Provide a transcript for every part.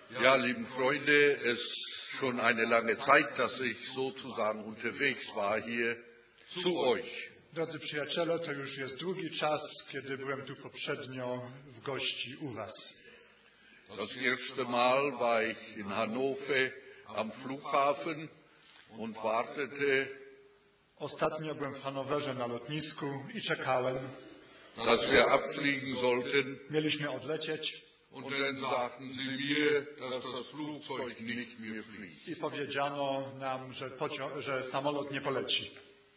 Ja, lieben Freunde, es ist schon eine lange Zeit, dass ich sozusagen unterwegs war hier zu euch. Drodzy przyjaciele, to już jest długi czas, kiedy byłem tu poprzednio w gości u was. Das erste Mal war ich in Hannover am Flughafen und wartete, Ostatnio byłem w Hanowerze na lotnisku i czekałem. dass wir abfliegen sollten. Mieliśmy odlecieć. Und dann sagten sie mir, dass das Flugzeug nicht mehr fliegt. I powiedziano nam, że samolot nie poleci.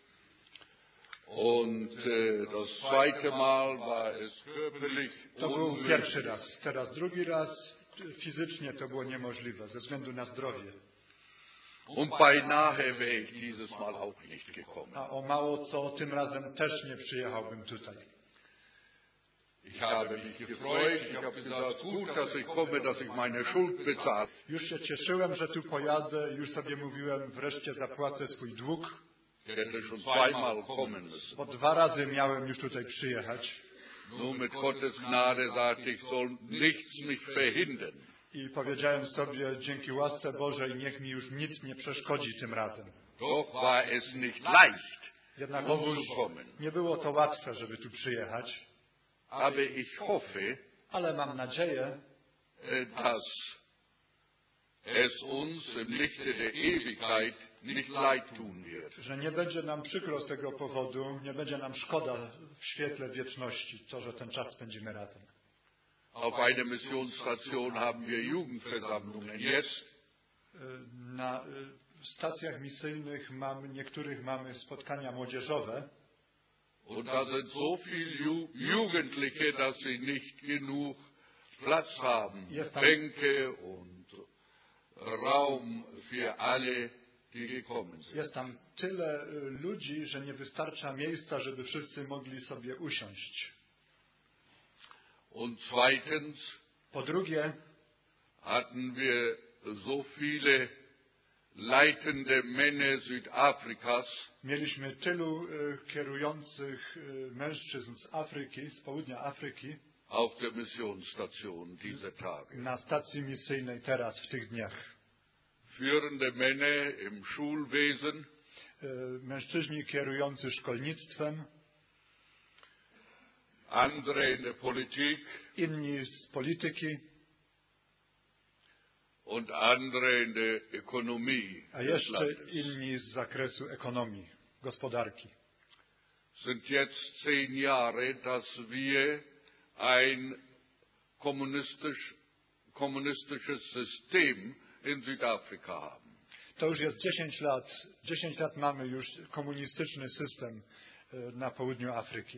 Und das zweite Mal war es körperlich To był unmöglich. pierwszy raz. Teraz drugi raz. Fizycznie to było niemożliwe ze względu na zdrowie. Und beinahe wäre ich dieses Mal auch nicht gekommen. A o mało co, tym razem też nie przyjechałbym tutaj. Ich habe mich gefreut, ich habe gesagt, gut, dass ich komme, dass ich meine Schuld bezahle. Już się cieszyłem, że tu pojadę. Już sobie mówiłem, wreszcie zapłacę swój dług. Ich hätte schon zweimal kommen müssen. Bo 2 razy miałem już tutaj przyjechać. Nur mit Gottes Gnade sagte ich, soll nichts mich verhindern. I powiedziałem sobie, dzięki łasce Bożej, niech mi już nic nie przeszkodzi tym razem. Doch war es nicht leicht, Jednakowoż zu kommen. nie było to łatwe, żeby tu przyjechać. Aber ich hoffe, Ale mam nadzieję, dass es uns im Lichte der Ewigkeit nicht leid tun wird. że nie będzie nam przykro z tego powodu, nie będzie nam szkoda w świetle wieczności, to, że ten czas spędzimy razem. Auf einer Missionsstation haben wir Jugendversammlungen jetzt. Na stacjach misyjnych niektórych mamy spotkania młodzieżowe. Und da sind so viele Jugendliche, dass sie nicht genug Platz haben, Bänke und Raum für alle, die gekommen sind. Jest tam tyle ludzi, że nie wystarcza miejsca, żeby wszyscy mogli sobie usiąść. Und zweitens Po drugie, hatten wir so viele leitende Männer Südafrikas, mieliśmy tylu kierujących mężczyzn z Afryki, z południa Afryki, auf der Missionsstation diese Tage. na stacji misyjnej teraz, w tych dniach. Führende Männer im Schulwesen, Mężczyźni kierujący szkolnictwem, andere in der Politik inni z polityki, und andere in der Ökonomie a des jeszcze Landes. inni z zakresu ekonomii, gospodarki. Sind jetzt 10 Jahre, dass wir ein kommunistisches System in Südafrika haben. To już jest 10 lat. 10 lat mamy już komunistyczny system na południu Afryki.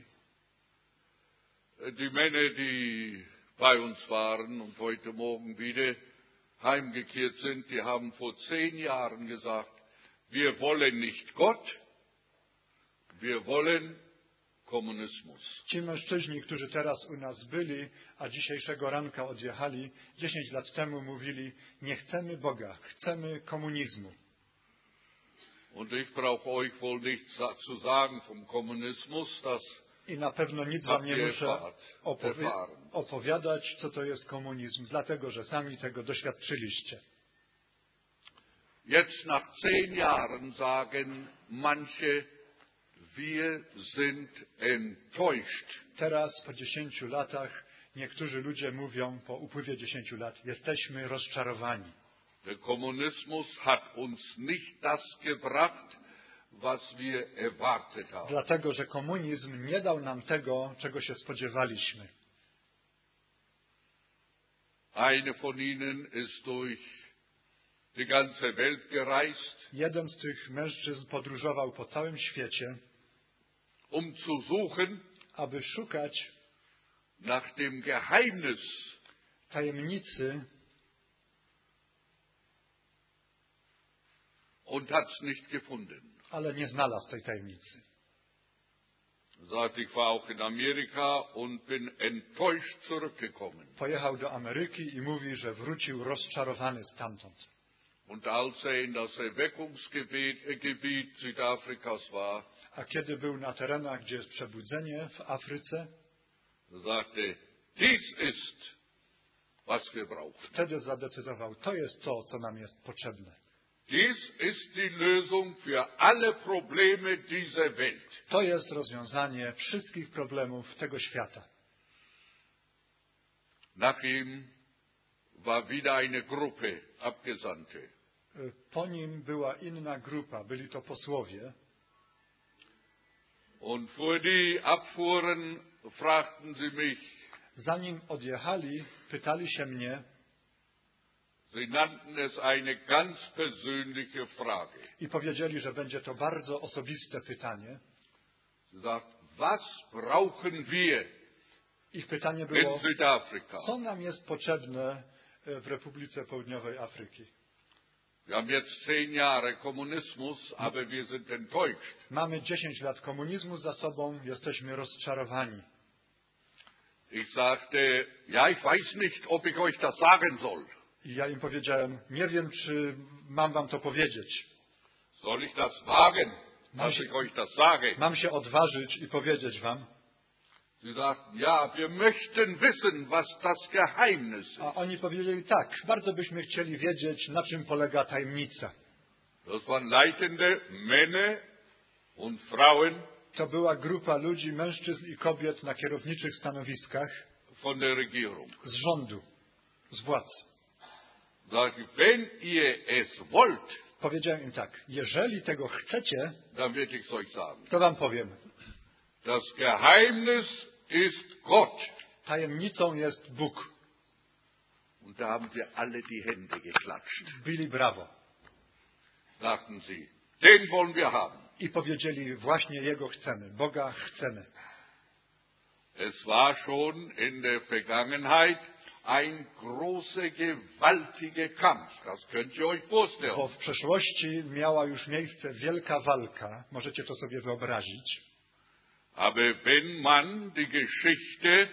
Die Männer, die bei uns waren und heute Morgen wieder heimgekehrt sind, die haben vor 10 Jahren gesagt, wir wollen nicht Gott, wir wollen Kommunismus. Ci mężczyźni, którzy teraz u nas byli, a dzisiejszego ranka odjechali, 10 lat temu mówili, nie chcemy Boga, chcemy komunizmu. Und ich brauche euch wohl nichts zu sagen vom Kommunismus, das I na pewno nic wam nie muszę opowiadać, co to jest komunizm, dlatego że sami tego doświadczyliście. Jetzt nach 10 Jahren sagen manche, wir sind enttäuscht. Teraz po 10 latach niektórzy ludzie mówią, po upływie 10 lat, jesteśmy rozczarowani. Der Kommunismus hat uns nicht das gebracht, was wir erwartet haben. Dlatego, że komunizm nie dał nam tego, czego się spodziewaliśmy. Eine von ihnen ist durch die ganze Welt gereist, Jeden z tych mężczyzn podróżował po całym świecie, zu suchen aby szukać nach dem Geheimnis tajemnicy und hat es nicht gefunden. ale nie znalazł tej tajemnicy. Sagt, ich war auch in Amerika und bin enttäuscht zurückgekommen. Pojechał do Ameryki i mówi, że wrócił rozczarowany stamtąd. Und als in das Erweckungsgebiet Südafrikas war, A kiedy był na terenach, gdzie jest przebudzenie w Afryce, sagte, dies ist was wir brauchen. Wtedy zadecydował, to jest to, co nam jest potrzebne. Dies ist die Lösung für alle Probleme dieser Welt. To jest rozwiązanie wszystkich problemów tego świata. Nach ihm war wieder eine Gruppe Abgesandte. Po nim była inna grupa, byli to posłowie. Und vor die abfuhren, fragten sie mich. Zanim odjechali, pytali się mnie Sie nannten es eine ganz persönliche Frage. i powiedzieli, że będzie to bardzo osobiste pytanie. Sie sagt, was brauchen wir Ich pytanie in było, Südafrika? co nam jest potrzebne w Republice Południowej Afryki? Wir haben jetzt 10 Jahre Kommunismus, aber wir sind enttäuscht. Mamy 10 lat komunizmu za sobą, jesteśmy rozczarowani. Ich sagte, ja, ich weiß nicht, ob ich euch das sagen soll. I ja im powiedziałem, nie wiem, czy mam wam to powiedzieć. Soll ich das wagen, dass ich euch das sage? Mam się odważyć i powiedzieć wam. Sie sagten, ja, wir möchten wissen, was das Geheimnis ist. A oni powiedzieli tak, bardzo byśmy chcieli wiedzieć, na czym polega tajemnica. Das waren leitende Männer und Frauen To była grupa ludzi, mężczyzn i kobiet na kierowniczych stanowiskach von der Regierung. z rządu, z władz. Sag ich, wenn ihr es wollt, Powiedziałem im tak, jeżeli tego chcecie, dann werde ich es euch sagen. to wam powiem. Das Geheimnis ist Gott. Tajemnicą jest Bóg. Und da haben sie alle die Hände geklatscht. Bili brawo. Sagten sie, den wollen wir haben. I powiedzieli, właśnie Jego chcemy, Boga chcemy. Es war schon in der Vergangenheit ein großer, gewaltiger Kampf. Das könnt ihr euch vorstellen. Bo w przeszłości miała już miejsce wielka walka, możecie to sobie wyobrazić. Aber wenn man die Geschichte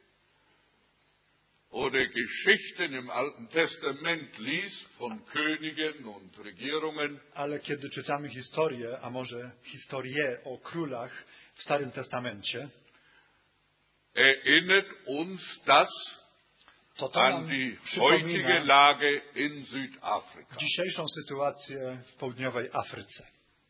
oder Geschichten im Alten Testament liest von Königen und Regierungen, Ale kiedy czytamy historię, a może historię o królach w Starym Testamencie, erinnert uns das to to an nam die przypomina heutige Lage in Südafrika. dzisiejszą sytuację w południowej Afryce.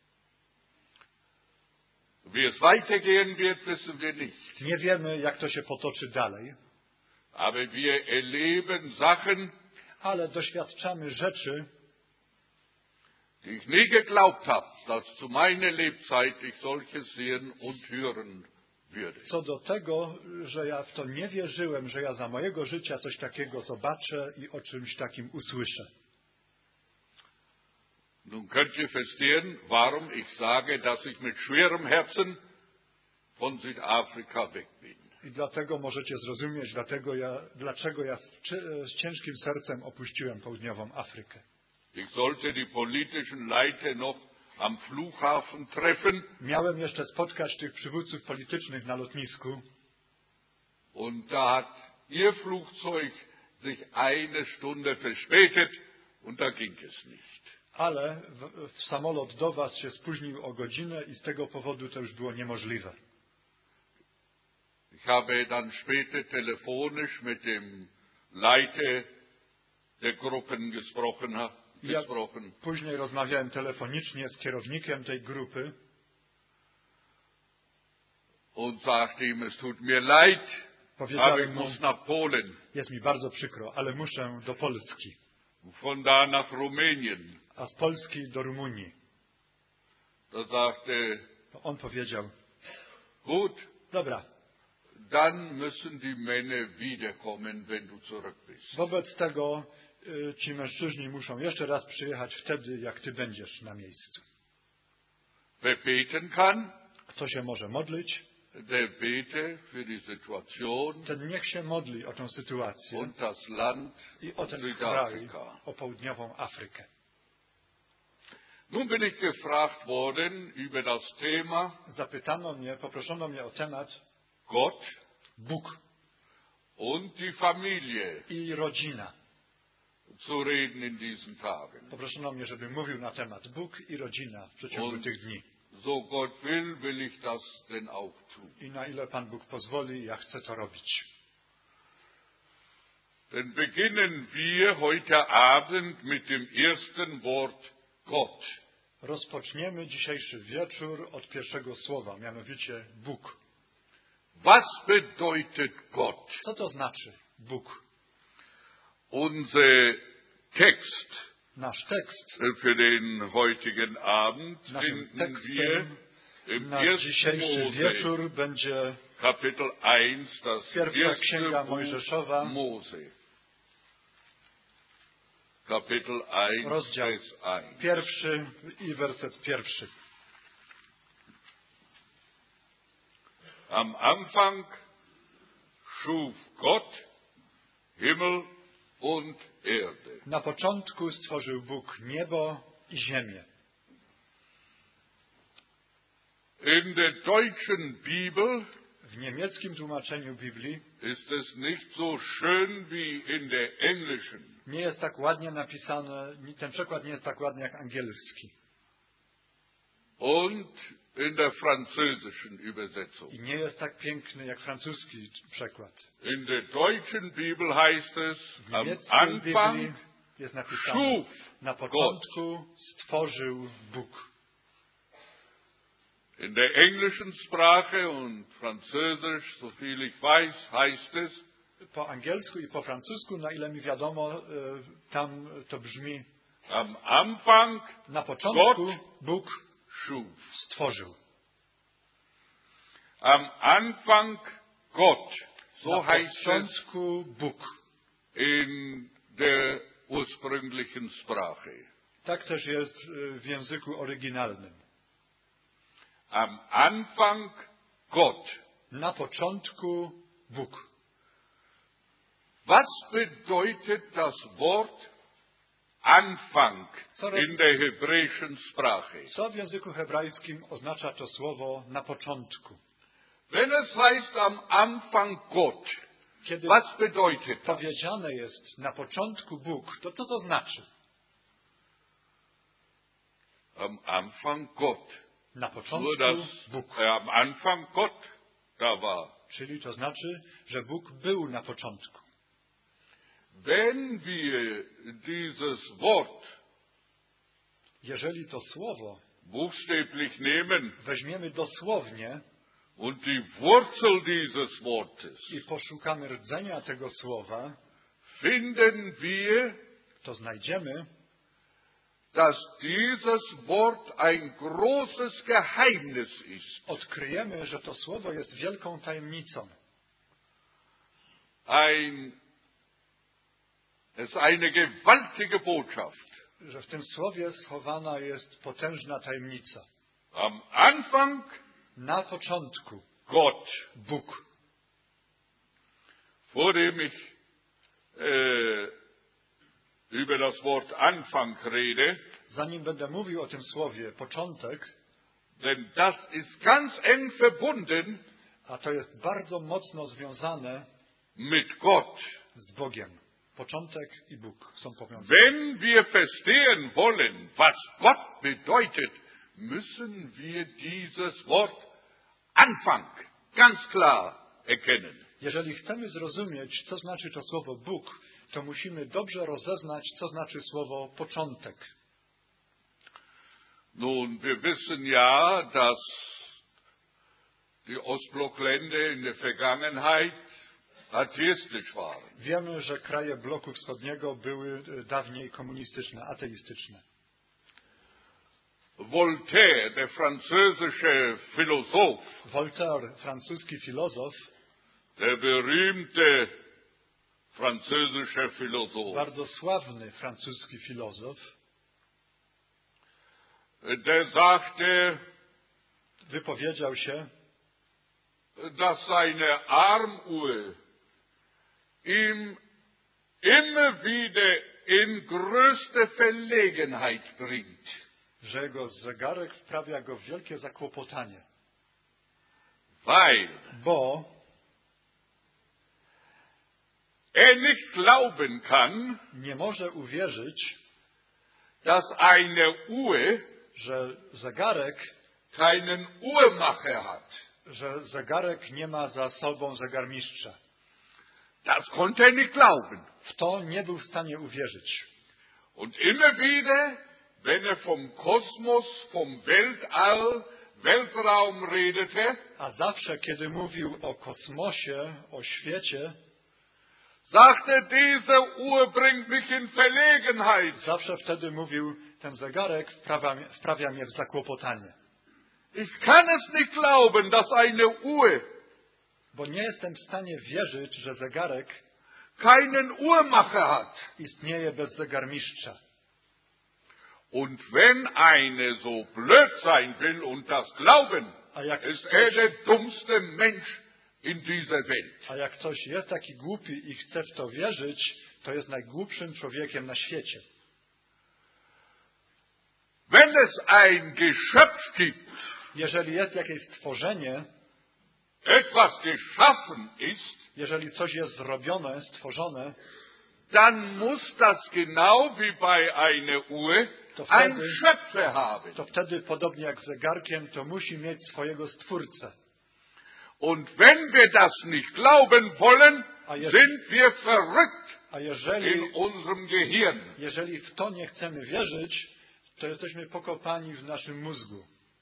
Wie es weitergehen wird, wissen wir nicht. Nie wiemy, jak to się potoczy dalej, Aber wir erleben Sachen, ale doświadczamy rzeczy, die ich nie geglaubt habe, dass zu meiner Lebzeit ich solches sehen und hören würde. co do tego, że ja w to nie wierzyłem, że ja za mojego życia coś takiego zobaczę i o czymś takim usłyszę. Nun könnt ihr verstehen, warum ich sage, dass ich mit schwerem Herzen von Südafrika weg bin. I dlatego możecie zrozumieć, dlaczego ja z ciężkim sercem opuściłem południową Afrykę. Ich sollte die politischen Leiter noch am Flughafen treffen. Miałem jeszcze spotkać tych przywódców politycznych na lotnisku. Und da hat ihr Flugzeug sich eine Stunde verspätet und da ging es nicht. Ale w samolot do was się spóźnił o godzinę i z tego powodu to już było niemożliwe. Ich habe dann später telefonisch mit dem Leiter der Gruppen gesprochen. Później rozmawiałem telefonicznie z kierownikiem tej grupy und sagte ihm, es tut mir leid, aber ich powiedziałem mu, muss nach Polen, jest mi bardzo przykro, ale muszę do Polski, von da nach Rumänien. a z Polski do Rumunii. Da sagte, On powiedział, gut, dobra, dann müssen die Männer wiederkommen, wenn du zurück bist. wobec tego ci mężczyźni muszą jeszcze raz przyjechać wtedy, jak ty będziesz na miejscu. Wer beten kann, Kto się może modlić, der bete für die Situation ten niech się modli o tę sytuację und das Land i o ten kraj, Südafrika. o południową Afrykę. Nun bin ich gefragt worden über das Thema Poproszono mnie o temat Gott Bóg und die Familie i rodzina. zu reden in diesen Tagen. Poproszono mnie, żebym mówił na temat Bóg i rodzina w przeciągu Und tych dni. so Gott will ich das denn auch tun. I na ile Pan Bóg pozwoli, ja chcę to robić. Dann beginnen wir heute Abend mit dem ersten Wort Gott. Rozpoczniemy dzisiejszy wieczór od pierwszego słowa, mianowicie Bóg. Was bedeutet Gott? Co to znaczy Bóg? Unser Text Nasz tekst für den heutigen Abend naszym finden wir tekstem im na 1. dzisiejszy Mose, wieczór będzie Kapitel 1, das Pierwsza erste Księga Buch Mojżeszowa, Mose. Kapitel 1, rozdział Vers 1. 1 i werset 1. Am Anfang schuf Gott Himmel und Erde. Na początku stworzył Bóg niebo i ziemię. In der deutschen Bibel W niemieckim tłumaczeniu Biblii ist es nicht so schön wie in der englischen. nie jest tak ładnie napisane, ten przekład nie jest tak ładny jak angielski. Und in der französischen Übersetzung. I nie jest tak piękny jak francuski przekład. In der deutschen Bibel heißt es, W am niemieckiej Anfang Biblii jest napisane, schuf na początku stworzył Bóg. In der englischen Sprache und Französisch, so viel ich weiß, heißt es, Po angielsku i po francusku, na ile mi wiadomo, tam to brzmi, am Anfang na początku Gott Bóg schuf. stworzył. Am Anfang Gott, so Na heißt es początku Bóg. in der ursprünglichen Sprache. Tak też jest w języku oryginalnym. Am Anfang Gott. Na początku Bóg. Was bedeutet das Wort Anfang in der hebräischen Sprache? Co w języku hebrajskim oznacza to słowo na początku? Wenn es heißt am Anfang Gott, Kiedy was bedeutet das? powiedziane jest na początku Bóg, to co to znaczy? Am Anfang Gott. Na początku Nur dass Bóg. am Anfang Gott da war. Czyli to znaczy, że Bóg był na początku. Wenn wir dieses Wort Jeżeli to słowo buchstäblich nehmen weźmiemy dosłownie und die Wurzel dieses Wortes, i poszukamy rdzenia tego słowa, finden wir, to znajdziemy, dass dieses Wort ein großes Geheimnis ist. odkryjemy, że to słowo jest wielką tajemnicą. Es ist eine gewaltige Botschaft. Że w tym słowie schowana jest potężna tajemnica. Am Anfang Na początku Gott. Bóg. Vor dem ich über das Wort Anfang rede, Zanim będę mówił o tym słowie początek, denn das ist ganz eng verbunden a to jest bardzo mocno związane mit Gott. z Bogiem. Początek i Bóg są powiązane. Wenn wir verstehen wollen, was Gott bedeutet, müssen wir dieses Wort Anfang ganz klar erkennen. Jeżeli chcemy zrozumieć, co znaczy to słowo Bóg, to musimy dobrze rozeznać, co znaczy słowo początek. Nun, wir wissen ja, dass die Ostblockländer in der Vergangenheit atheistisch waren. Wiemy, że kraje bloku wschodniego były dawniej komunistyczne, ateistyczne. Voltaire, der französische Philosoph, Voltaire, francuski filozof, der berühmte französische Philosoph, bardzo sławny francuski filozof, der sagte, wypowiedział się, dass seine Armbuhr ihm immer wieder in größte Verlegenheit bringt. że jego zegarek wprawia go w wielkie zakłopotanie. Weil Bo er nicht glauben kann, nie może uwierzyć, dass eine Uhr że zegarek, keinen Uhrmacher hat. że zegarek nie ma za sobą zegarmistrza. Das konnte er nicht glauben. W to nie był w stanie uwierzyć. Und immer wieder, wenn er vom Kosmos, vom Weltall, Weltraum redete, A zawsze, kiedy mówił o kosmosie, o świecie, sagte, diese Uhr bringt mich in Verlegenheit. zawsze wtedy mówił, ten zegarek wprawia mnie w zakłopotanie. Ich kann es nicht glauben, dass eine Uhr Bo nie jestem w stanie wierzyć, że zegarek keinen Uhrmacher hat. istnieje bez zegarmistrza. Und wenn eine so blöd sein will und das glauben, A jak ist er der dummste Mensch in dieser Welt. A jak ktoś jest taki głupi i chce w to wierzyć, to jest najgłupszym człowiekiem na świecie. Wenn es ein Geschöpf gibt, Jeżeli jest jakieś stworzenie, etwas geschaffen ist, jeżeli coś jest zrobione, stworzone, dann muss das genau wie bei einer Uhr ein Schöpfer haben. to wtedy, podobnie jak z zegarkiem, to musi mieć swojego stwórcę. Und wenn wir das nicht glauben wollen, A sind wir verrückt A in unserem Gehirn. jeżeli w to nie chcemy wierzyć, to jesteśmy pokopani w naszym mózgu.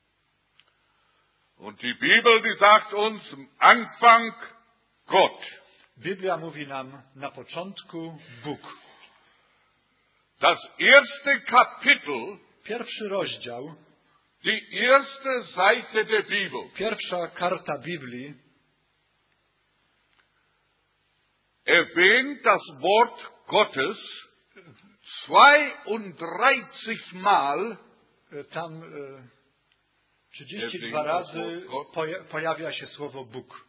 Und die Bibel, die sagt uns, am Anfang Gott. Biblia mówi nam na początku Bóg. Das erste Kapitel, Pierwszy rozdział, die erste Seite der Bibel, pierwsza karta Biblii erwähnt das Wort Gottes 32 Mal. Tam 32 razy pojawia się słowo Bóg.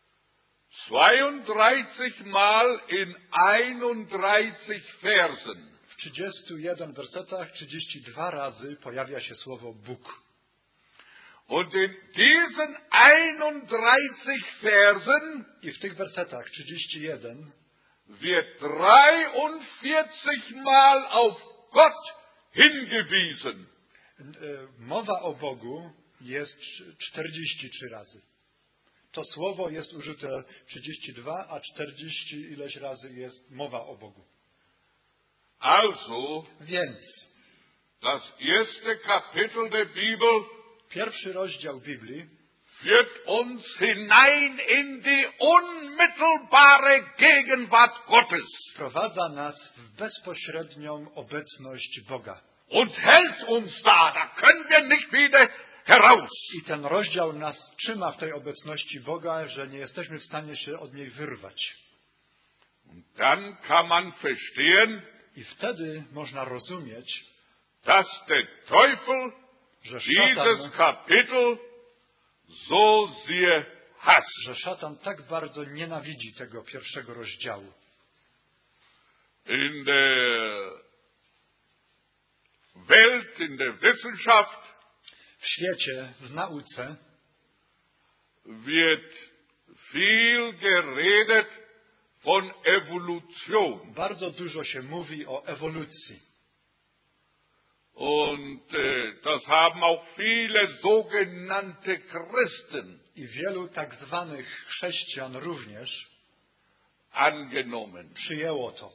32 Mal in 31 Versen. W 31 wersetach 32 razy pojawia się słowo Bóg. Und in diesen 31 Versen I w tych wersetach 31 wird 43 Mal auf Gott hingewiesen. Mowa o Bogu jest 43 razy. To słowo jest użyte 32, a 40 ileś razy jest mowa o Bogu. Also, Więc das erste Kapitel der Bibel pierwszy rozdział Biblii führt uns hinein in die unmittelbare Gegenwart Gottes wprowadza nas w bezpośrednią obecność Boga. und hält uns da. Da können wir nicht wieder heraus. I ten rozdział nas trzyma w tej obecności Boga, że nie jesteśmy w stanie się od niej wyrwać. Und dann kann man verstehen, I wtedy można rozumieć, dass der Teufel że dieses Kapitel so sehr hasst. szatan tak bardzo nienawidzi tego pierwszego rozdziału. In der Welt, in der Wissenschaft W świecie, w nauce wird viel geredet von Evolution. bardzo dużo się mówi o ewolucji. Und das haben auch viele sogenannte Christen I wielu tak zwanych chrześcijan również angenommen. przyjęło to.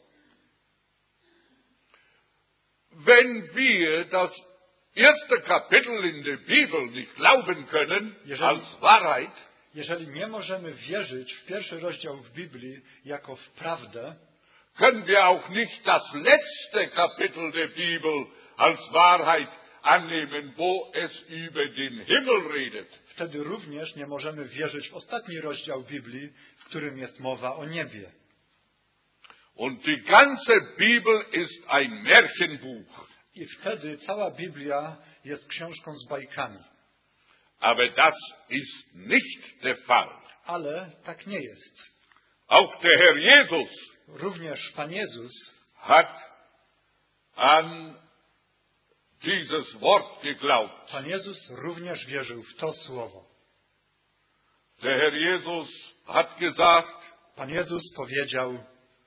Wenn wir das erste Kapitel in der Bibel nicht glauben können als Wahrheit, Jeżeli nie możemy wierzyć w pierwszy rozdział w Biblii jako w prawdę, können wir auch nicht das letzte Kapitel der Bibel als Wahrheit annehmen, wo es über den Himmel redet. wtedy również nie możemy wierzyć w ostatni rozdział Biblii, w którym jest mowa o niebie. Und die ganze Bibel ist ein Märchenbuch. I wtedy cała Biblia jest książką z bajkami. Aber das ist nicht der Fall. Ale tak nie jest. Auch der Herr Jesus Również Pan Jezus hat an dieses Wort geglaubt. Pan Jezus również wierzył w to słowo. Der Herr Jesus hat gesagt, Pan Jezus powiedział: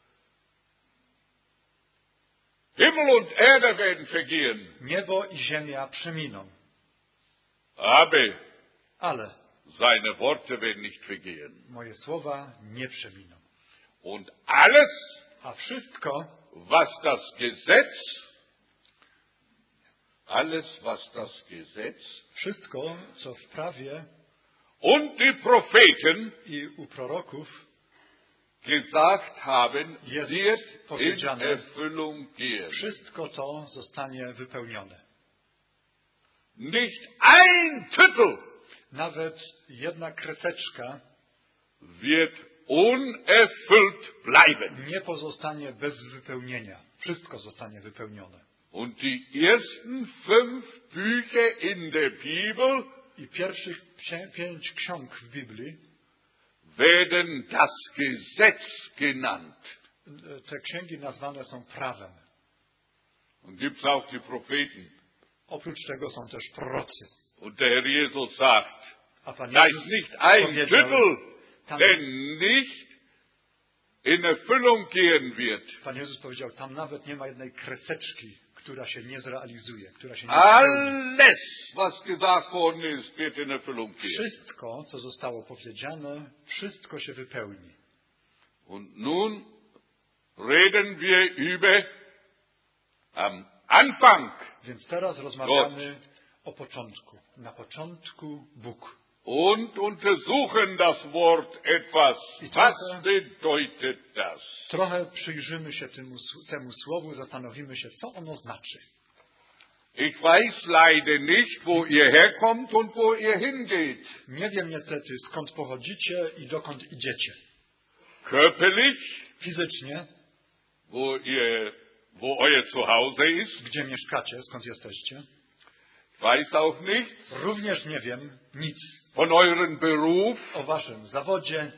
Himmel und Erde werden vergehen, niebo i ziemia przeminą, aber ale seine Worte werden nicht vergehen. moje słowa nie przeminą. Und alles, A wszystko, was das Gesetz, alles, was das Gesetz wszystko, co w prawie und die Propheten i u proroków gesagt haben, jest wird in powiedziane, Erfüllung gehen. wszystko to zostanie wypełnione. Nicht ein Tüttel Nawet jedna kreseczka wird unerfüllt bleiben. nie pozostanie bez wypełnienia. Wszystko zostanie wypełnione. Und die ersten 5 Bücher in der Bibel I pierwszych 5 ksiąg w Biblii, werden das Gesetz genannt. te księgi nazwane są prawem. Und gibt es auch die Propheten. Oprócz tego są też prorocy. Und der Herr Jesus sagt, A Pan da Jezus ist nicht ein powiedział, Tüttel, tam, der nicht in Erfüllung gehen wird. Pan Jezus powiedział, tam nawet nie ma jednej kreseczki, która się nie zrealizuje, która się nie spełni. Alles, was gesagt worden ist, wird in Erfüllung gehen. Wszystko, co zostało powiedziane, wszystko się wypełni. Und nun reden wir über am Anfang Więc teraz rozmawiamy o początku. Na początku Bóg. und untersuchen das Wort etwas. Was bedeutet das? Trochę przyjrzymy się temu słowu, zastanowimy się, co ono znaczy. Ich weiß leider nicht, wo ihr herkommt und wo ihr hingeht. Nie wiem niestety, skąd pochodzicie i dokąd idziecie. Körperlich, Fizycznie, wo euer Zuhause ist. gdzie mieszkacie, skąd jesteście. Ich weiß auch nichts Również nie wiem nic von eurem Beruf. o waszym zawodzie.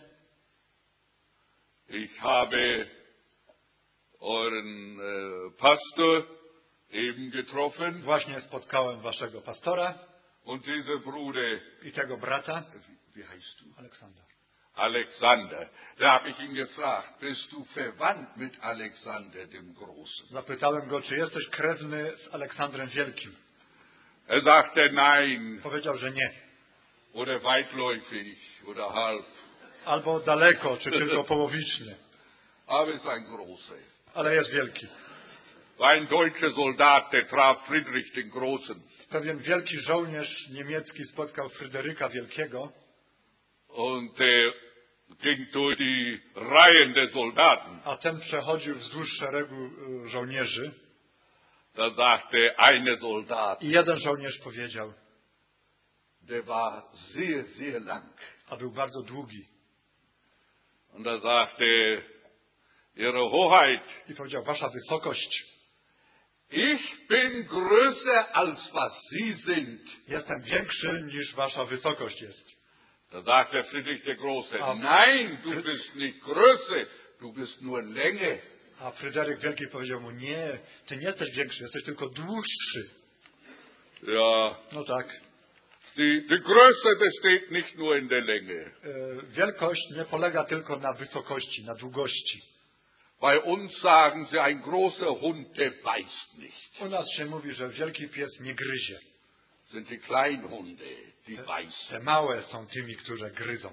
Ich habe euren Pastor eben getroffen Właśnie spotkałem waszego pastora und dieser Bruder, i tego brata, wie heißt du? Aleksander. Alexander. Da habe ich ihn gefragt, bist du verwandt mit Alexander dem Großen? Zapytałem go, czy jesteś krewny z Aleksandrem Wielkim. Er sagte nein, Powiedział, że nie. oder weitläufig, oder halb. Albo daleko, czy tylko połowicznie. Aber ist ein Großer. Ale jest wielki. War ein deutscher Soldat, der traf Friedrich den Großen. Pewien wielki żołnierz niemiecki spotkał Fryderyka Wielkiego Und der ging durch die Reihen der Soldaten. a ten przechodził wzdłuż szeregu żołnierzy Da sagte eine Soldat, i jeden żołnierz powiedział, der war sehr, sehr lang. a był bardzo długi, Und da sagte Ihre Hoheit, i powiedział, wasza wysokość, ich bin größer als was Sie sind. jestem większy niż wasza wysokość jest. Da sagte Friedrich der Große, Aber- nein, du bist nicht größer, du bist nur Länge. A Fryderyk Wielki powiedział mu, nie, ty nie jesteś większy, jesteś tylko dłuższy. Ja, No tak, die Größe besteht nicht nur in der Länge. wielkość nie polega tylko na wysokości, na długości. Bei uns sagen sie, ein großer Hund, der beißt nicht. U nas się mówi, że wielki pies nie gryzie. Sind die kleinen Hunde, die beißen. Te małe są tymi, które gryzą.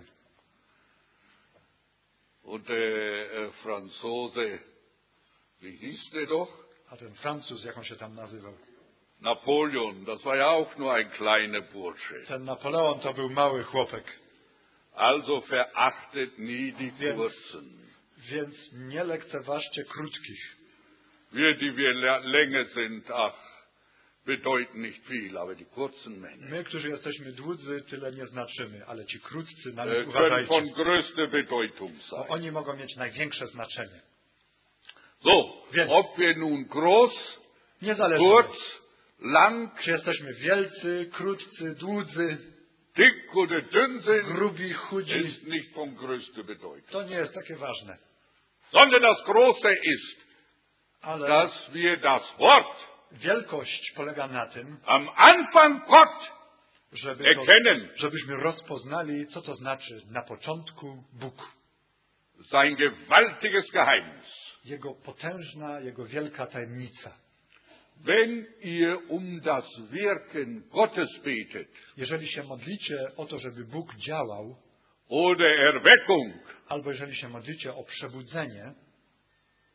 Und der Franzose, wie hieß der doch? A ten Francuz, jak on się tam nazywał? Napoleon, das war ja auch nur ein kleiner Bursche. Ten Napoleon to był mały chłopek. Also verachtet nie die Więc- Kurzen. Więc nie lekceważcie krótkich. Wir, die wir länger sind, ach, bedeuten nicht viel, aber die kurzen Männer My, którzy jesteśmy dłudzy, tyle nie znaczymy, ale ci krótcy, na nich können uważajcie. von größter Bedeutung Bo sein. oni mogą mieć największe znaczenie. So, Więc- ob wir nun groß, Niezależnie, kurz, lang, czy jesteśmy wielcy, krótcy, dłudzy, dick oder dünn sind, grubi, chudzi, ist nicht von größter Bedeutung. to nie jest takie ważne. Sondern das Große ist, Ale dass wir das Wort wielkość polega na tym, am Anfang Gott erkennen, żebyśmy rozpoznali, co to znaczy na początku Bóg. sein gewaltiges Geheimnis. Jego potężna, Jego wielka tajemnica. Wenn ihr um das Wirken Gottes betet Jeżeli się modlicie o to, żeby Bóg działał, oder Erweckung, albo jeżeli się modlicie o przebudzenie,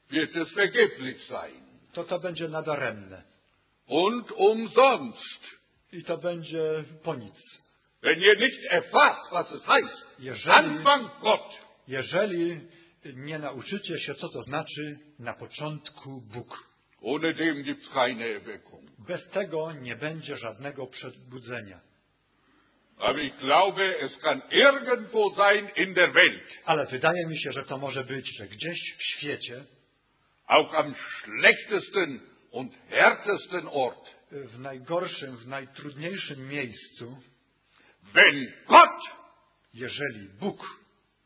wird es vergeblich sein to będzie nadaremne. und umsonst, I to będzie po nic. wenn ihr nicht erfahrt, was es heißt. Anfang Gott. Jeżeli nie nauczycie się, co to znaczy na początku Bóg. Ohne dem gibt's keine Erweckung. Bez tego nie będzie żadnego przebudzenia. Aber ich glaube, es kann irgendwo sein in der Welt, Ale wydaje mi się, że to może być, że gdzieś w świecie, auch am schlechtesten und härtesten Ort, w najgorszym, w najtrudniejszym miejscu, wenn Gott jeżeli Bóg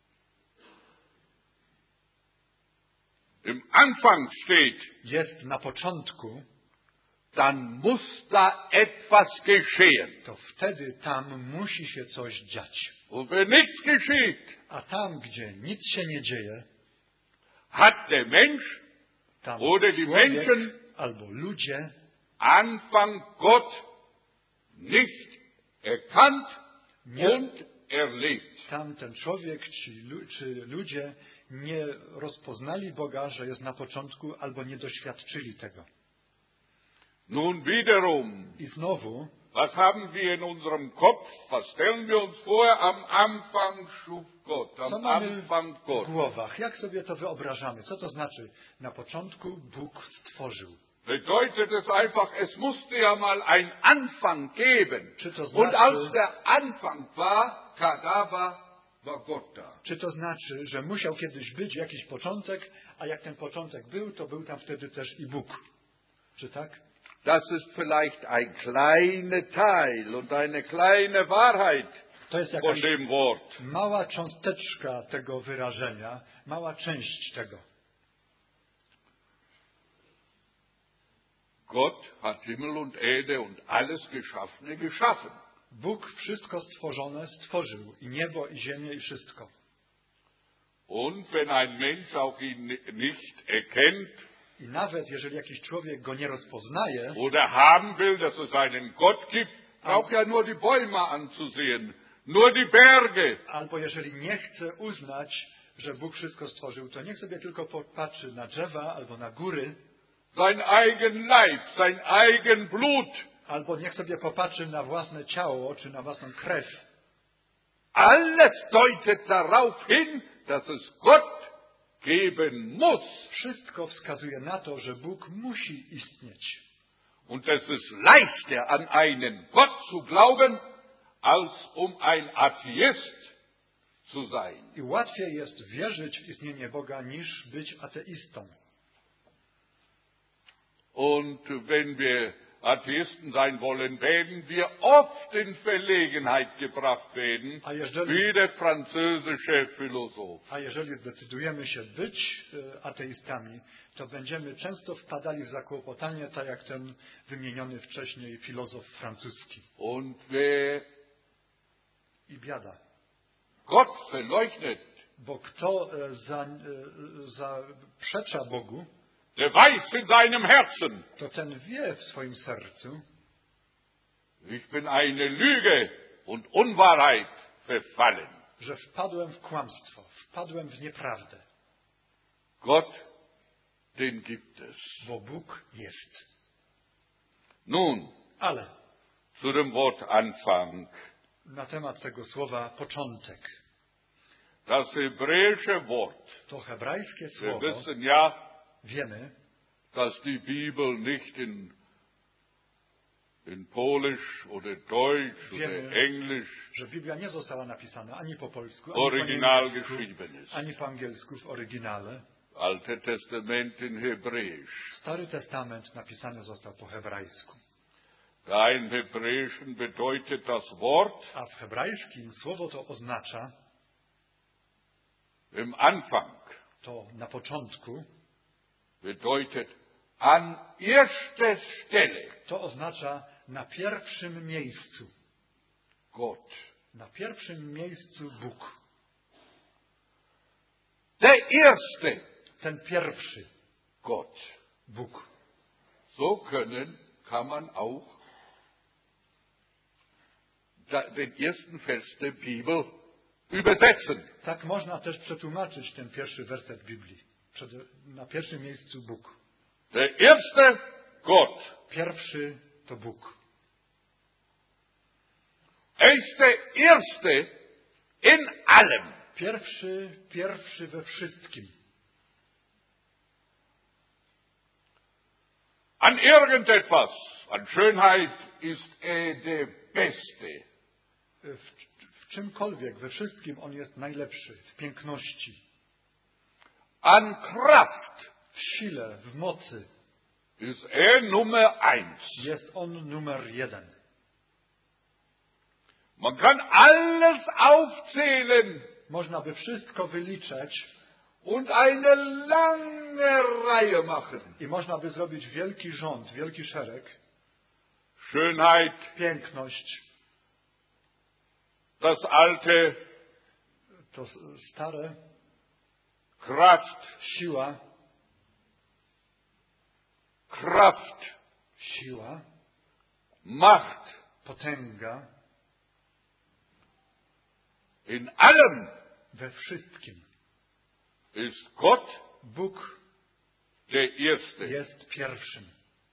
im Anfang steht, jest na początku, dann muss da etwas geschehen. to wtedy tam musi się coś dziać. Und wenn nichts geschieht, A tam, gdzie nic się nie dzieje, hat der Mensch tam oder die człowiek Menschen albo ludzie Anfang Gott nicht erkannt Nie. und erlebt. tam ten człowiek czy ludzie nie rozpoznali Boga, że jest na początku, albo nie doświadczyli tego. Nun wiederum, I znowu, was haben wir in unserem Kopf? Was stellen wir uns vor? Am Anfang schuf Gott. co Am mamy Anfang w Gott. głowach? Jak sobie to wyobrażamy? Co to znaczy? Na początku Bóg stworzył. Bedeutet es einfach, es musste ja mal ein Anfang geben. Czy to Und znaczy, als der Anfang war, da war Gott da. czy to znaczy, że musiał kiedyś być jakiś początek, a jak ten początek był, to był tam wtedy też i Bóg. Czy tak? Das ist vielleicht ein kleiner Teil und eine kleine Wahrheit To jest von jakaś dem Wort. mała cząsteczka tego wyrażenia, mała część tego. Gott hat Himmel und Erde und alles Geschaffene geschaffen. Bóg wszystko stworzone stworzył, i niebo, i ziemię, i wszystko. Und wenn ein Mensch auch ihn nicht erkennt I nawet jeżeli jakiś człowiek go nie rozpoznaje, oder haben will, dass es einen Gott gibt, braucht ja nur die Bäume anzusehen, nur die Berge. albo jeżeli nie chce uznać, że Bóg wszystko stworzył, to niech sobie tylko popatrzy na drzewa albo na góry, Sein eigen Leib, sein eigen Blut. albo niech sobie popatrzy na własne ciało czy na własną krew. Alles deutet darauf hin, dass es Gott geben muss. Wszystko wskazuje na to, że Bóg musi istnieć. Und es ist leichter, an einen Gott zu glauben, als ein Atheist zu sein. I łatwiej jest wierzyć w istnienie Boga, niż być ateistą. Und wenn wir Atheisten sein wollen, werden wir oft in Verlegenheit gebracht werden, wie der französische Philosoph. A jeżeli zdecydujemy się być ateistami, to będziemy często wpadali w zakłopotanie, tak jak ten wymieniony wcześniej filozof francuski. Und wer I biada. Gott verleugnet, Bo kto zaprzecza Bogu, der weiß in seinem Herzen, to ten wie w swoim sercu, ich bin eine Lüge und Unwahrheit verfallen. że wpadłem w kłamstwo, wpadłem w nieprawdę, Gott, den gibt es. bo Bóg jest. Nun, Ale zu dem Wort Anfang. na temat tego słowa początek, Das hebräische Wort. to hebrajskie Wir słowo, wissen ja, wiemy, dass die Bibel nicht in Polisch oder Deutsch oder Englisch że Biblia nie została napisana ani po polsku, original ani po niemiecku, geschrieben ist. ani po angielsku w oryginale. Alte Testament in Hebräisch. Stary Testament napisany został po hebrajsku. Da im Hebräischen bedeutet das Wort A w hebrajskim słowo to oznacza im Anfang, to na początku, bedeutet an erster Stelle to oznacza na pierwszym miejscu. Gott. Na pierwszym miejscu Bóg. Der Erste Ten pierwszy Gott. Bóg. So kann man auch den ersten Vers der Bibel übersetzen. Tak można też przetłumaczyć ten pierwszy werset Biblii. Na pierwszym miejscu Bóg. Der erste Gott. Pierwszy to Bóg. Er ist der Erste in allem. Pierwszy we wszystkim. An irgendetwas, an Schönheit ist er der Beste. W czymkolwiek, we wszystkim on jest najlepszy. W piękności. An Kraft W sile, w mocy. ist er Nummer 1. Jest on numer 1. Man kann alles aufzählen Można by wszystko wyliczać und eine lange Reihe machen. i można by zrobić wielki rząd, wielki szereg. Schönheit, Piękność, das Alte, to stare, Kraft, siła, Macht. potęga. In allem We wszystkim. ist Gott Bóg der Erste. jest pierwszym.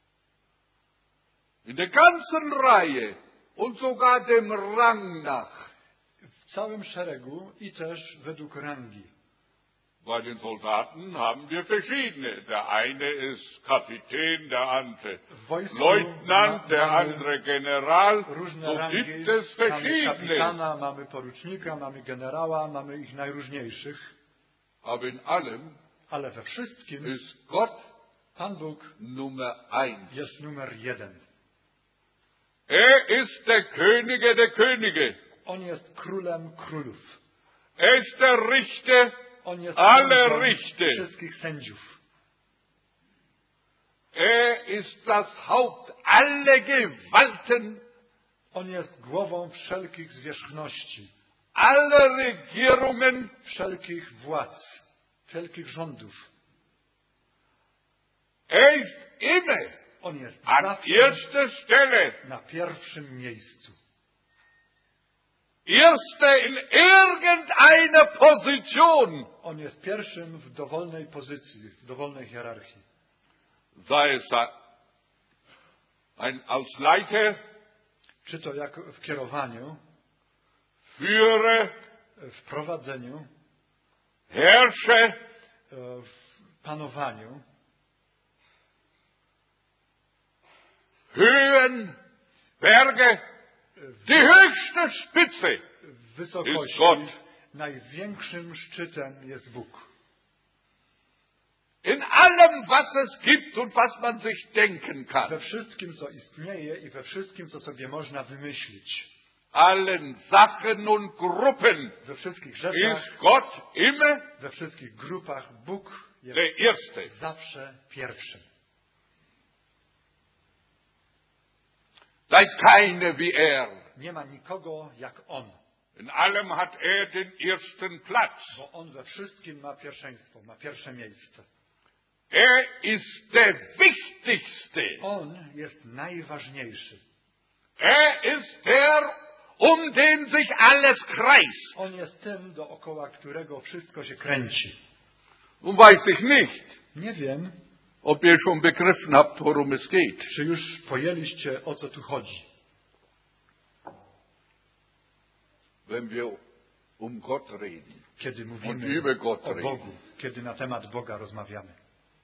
In der ganzen Reihe und sogar dem Rang nach. W całym szeregu i też według rangi. Bei den Soldaten haben wir verschiedene. Der eine ist Kapitän, der andere Leutnant, der andere General. Różne So rangi. gibt es Mamy verschiedene. kapitana, mamy porucznika, mamy generała, mamy ich najróżniejszych. Aber in allem Ale we wszystkim ist Gott Pan Bóg Nummer 1. jest numer 1. Er ist der Könige der Könige. On jest królem królów. Er ist der Richter On jest aller sędzią Richter. wszystkich sędziów. Er ist das Haupt aller Gewalten, On jest głową wszelkich zwierzchności, aller Regierungen. wszelkich władz, wszelkich rządów. Er ist immer On jest an zawsze erster Stelle, na pierwszym miejscu. erster in irgendeiner Position, On jest pierwszym w dowolnej pozycji, w dowolnej hierarchii. sei es als Leiter, Czy to jak w kierowaniu, Führer, w prowadzeniu, Herrscher, w panowaniu, Höhen, Berge, die höchste Spitze. w Ist wysokości. Gott. Największym szczytem jest Bóg. In allem, was es gibt und was man sich denken kann. We wszystkim, co istnieje i we wszystkim, co sobie można wymyślić. Allen Sachen und Gruppen We wszystkich rzeczach, ist Gott immer we wszystkich grupach Bóg jest der Erste. zawsze pierwszym. Da ist keiner wie er. Nie ma nikogo jak On, In allem hat er den ersten Platz. bo On we wszystkim ma pierwszeństwo, ma pierwsze miejsce. Er ist der Wichtigste. On jest najważniejszy. Er ist der, um den sich alles kreist. On jest tym, dookoła którego wszystko się kręci. Nun weiß ich nicht, Nie wiem, ob ihr schon begriffen habt, worum es geht. czy już pojęliście, o co tu chodzi. Wenn wir um Gott reden Kiedy und mówimy über Gott o reden. Bogu, kiedy na temat Boga rozmawiamy.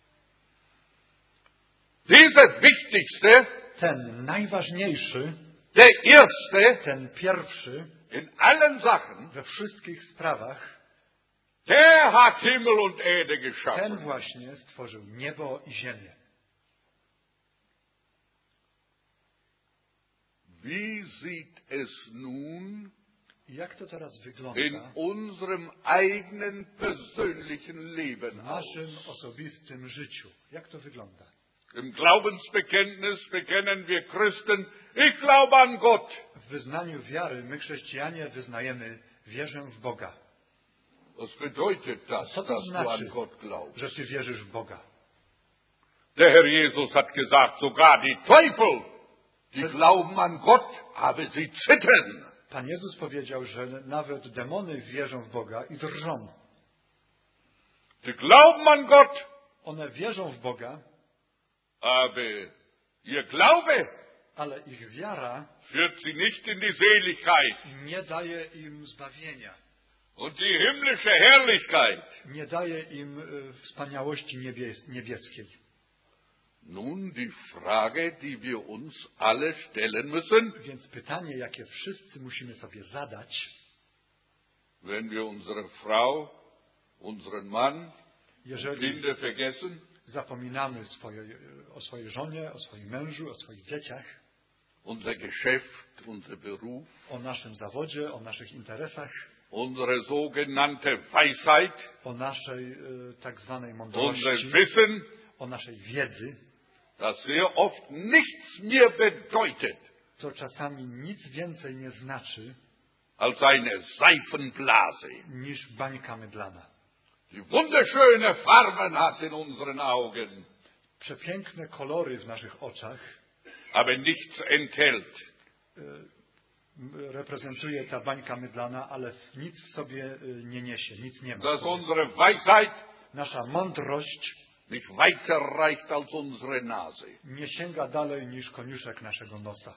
Dieser Wichtigste, Ten najważniejszy, der Erste ten pierwszy in allen Sachen, we wszystkich sprawach, der hat Himmel und Erde ten geschaffen. właśnie stworzył niebo i ziemię. Wie sieht es nun I jak to teraz in wygląda unserem eigenen persönlichen w Leben aus? naszym osobistym życiu? Jak to wygląda? Im Glaubensbekenntnis bekennen wir Christen, ich glaube an Gott. W wyznaniu wiary my chrześcijanie wyznajemy wierzę w Boga. Was bedeutet das, Co to dass du znaczy, an Gott glaubst? że ty wierzysz w Boga? Der Herr Jesus hat gesagt, sogar die Teufel, die glauben an Gott, aber sie zittern. Pan Jezus powiedział, że nawet demony wierzą w Boga i drżą. Sie glauben an Gott, One wierzą w Boga, aber ihr Glaube ale ich wiara führt sie nicht in die Seligkeit nie daje im zbawienia. und die himmlische Herrlichkeit. Nie daje im wspaniałości niebieskiej. Nun die Frage, die wir uns alle stellen müssen, Więc pytanie, jakie wszyscy musimy sobie zadać, wenn wir unsere Frau, unseren Mann, jeżeli Kinder vergessen, zapominamy o swojej żonie, o swoim mężu, o swoich dzieciach, unser Geschäft, unser Beruf, o naszym zawodzie, o naszych interesach, unsere sogenannte Weisheit, o naszej tak zwanej unser mądrości, Wissen, o naszej wiedzy, das sehr oft nichts mehr bedeutet to czasami nic więcej nie znaczy als eine Seifenblase, niż bańka mydlana. die wunderschöne Farben hat in unseren Augen, Przepiękne kolory w naszych oczach aber nichts enthält. reprezentuje ta bańka mydlana, ale nic w sobie nie niesie, nic nie ma. Dass unsere Weisheit Nasza mądrość nicht weiter reicht als unsere Nase. nie sięga dalej niż koniuszek naszego nosa.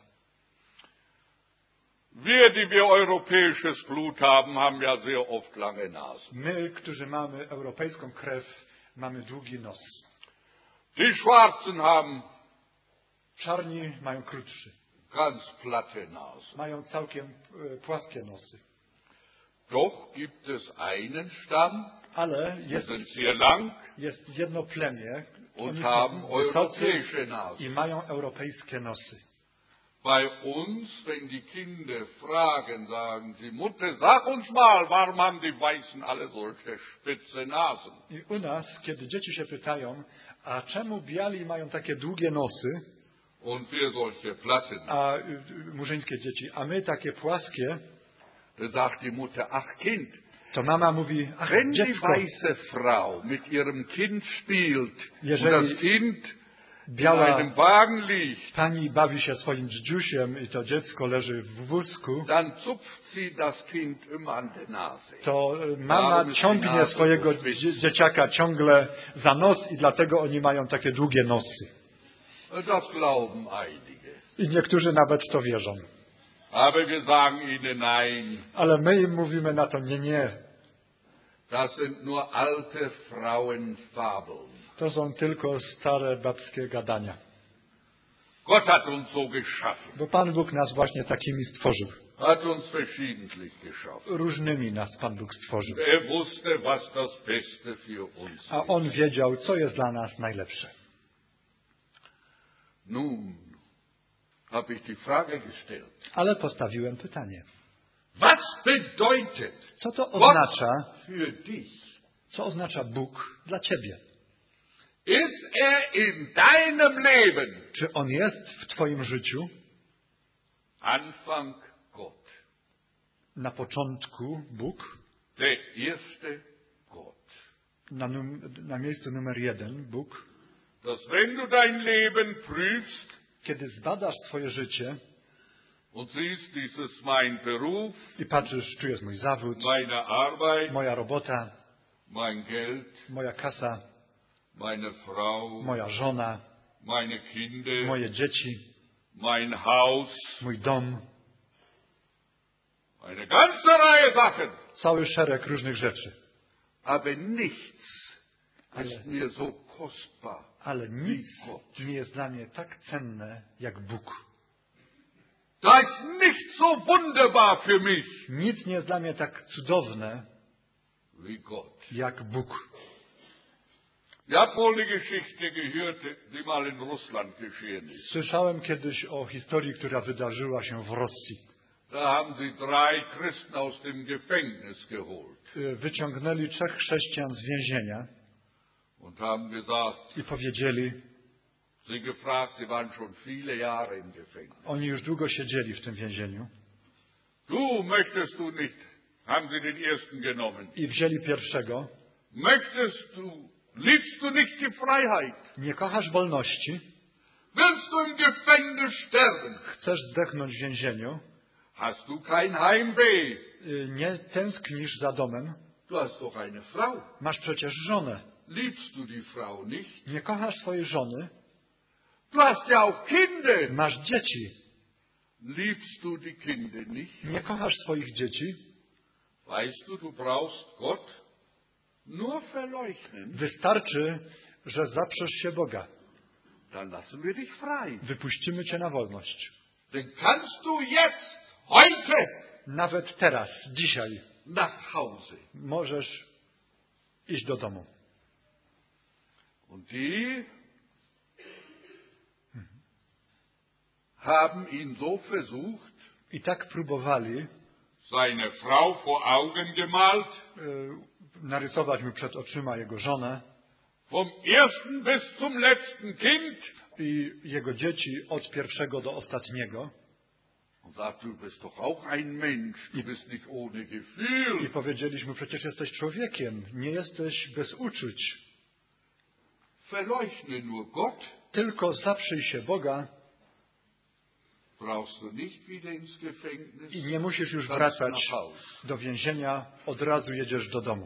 Wir, die wir europäisches Blut haben, haben ja sehr oft lange Nasen. My, którzy mamy europejską krew, mamy długi nos. Die Schwarzen haben Czarni mają krótszy. ganz platte Nasen. Mają całkiem płaskie nosy. Doch gibt es einen Stamm, Ale die sind sehr lang jest jedno plemię, und oni haben są wysocy europäische Nasen. i mają europejskie nosy. Bei uns, wenn die Kinder fragen, sagen sie, Mutter, sag uns mal, warum haben die Weißen alle solche spitze Nasen? I u nas, kiedy dzieci się pytają, a czemu biali mają takie długie nosy, Und wir solche platten. a murzyńskie dzieci, a my takie płaskie, Da sagt die Mutter, ach Kind, to mama mówi, ach wenn die dziecko, weiße Frau mit ihrem Kind spielt und Jeżeli das Kind in biała einem Wagen liegt, pani bawi się swoim dżdżusiem i to dziecko leży w wózku, dann zupft sie das Kind immer an der Nase. to mama ciągnie swojego dzieciaka ciągle za nos i dlatego oni mają takie długie nosy. Das glauben einige. I niektórzy nawet w to wierzą. Aber wir sagen ihnen nein. Ale my im mówimy na to nie. Das sind nur alte Frauenfabeln. To są tylko stare babskie gadania. Gott hat uns so geschaffen, Bo Pan Bóg nas właśnie takimi stworzył. hat uns verschiedentlich geschaffen. Różnymi nas Pan Bóg stworzył. Er wusste, was das Beste für uns A ist. On wiedział, co jest dla nas najlepsze. Nun habe ich die Frage gestellt, Ale postawiłem pytanie. was bedeutet Co to Gott oznacza? für dich? Co oznacza Bóg dla Ciebie? Ist er in deinem Leben Czy On jest w Twoim życiu Anfang Gott, na początku Bóg, der erste Gott? na miejscu numer 1 Bóg? Dass wenn du dein Leben prüfst Kiedy zbadasz Twoje życie und siehst, dies ist mein Beruf, i patrzysz, tu jest mój zawód, meine Arbeit, moja robota, mein Geld, moja kasa, meine Frau, moja żona, meine Kinder, moje dzieci, mein Haus, mój dom, eine ganze Reihe Sachen. cały szereg różnych rzeczy. Aber nichts ist mir so kostbar Ale wie nic Gott. nie jest dla mnie tak cenne jak Bóg. Da ist nichts so wunderbar für mich Nic nie jest dla mnie tak cudowne wie Gott. jak Bóg. Ich habe wohl eine Geschichte gehört, die mal in Russland geschehen ist. Słyszałem kiedyś o historii, która wydarzyła się w Rosji. Da haben sie 3 Christen aus dem Gefängnis geholt Wyciągnęli 3 chrześcijan z więzienia und haben gesagt, i powiedzieli, sie gefragt, sie waren schon viele Jahre im Gefängnis. oni już długo siedzieli w tym więzieniu Du, möchtest du nicht, haben sie den ersten genommen, i wzięli pierwszego. liebst du nicht die Freiheit? Nie kochasz wolności, Willst du im Gefängnis sterben? chcesz zdechnąć w więzieniu, Hast du kein Heimweh? nie tęsknisz za domem, Du hast doch eine Frau. Masz przecież żonę. Liebst du die Frau nicht? Nie kochasz swojej żony? Du hast ja auch Kinder. Masz dzieci. Liebst du die Kinder nicht? Nie kochasz swoich dzieci? Weißt du, du brauchst Gott nur verleugnen. Wystarczy, że zaprzesz się Boga. Dann lassen wir dich frei. Wypuścimy cię na wolność. Dann kannst du jetzt, heute, Nawet teraz, dzisiaj, nach Hause. możesz iść do domu. Und die haben ihn so versucht, I tak próbowali seine Frau vor Augen gemalt, narysować mu przed oczyma jego żonę vom ersten bis zum letzten Kind. i jego dzieci od pierwszego do ostatniego. Und sagt, du bist doch auch ein Mensch, du bist nicht ohne I Gefühl. powiedzieliśmy, przecież jesteś człowiekiem, nie jesteś bez uczuć. Verleugne nur Gott, Tylko zaprzyj się Boga brauchst du nicht wieder ins Gefängnis, i nie musisz już kannst wracać nach Hause. do więzienia, od razu jedziesz do domu.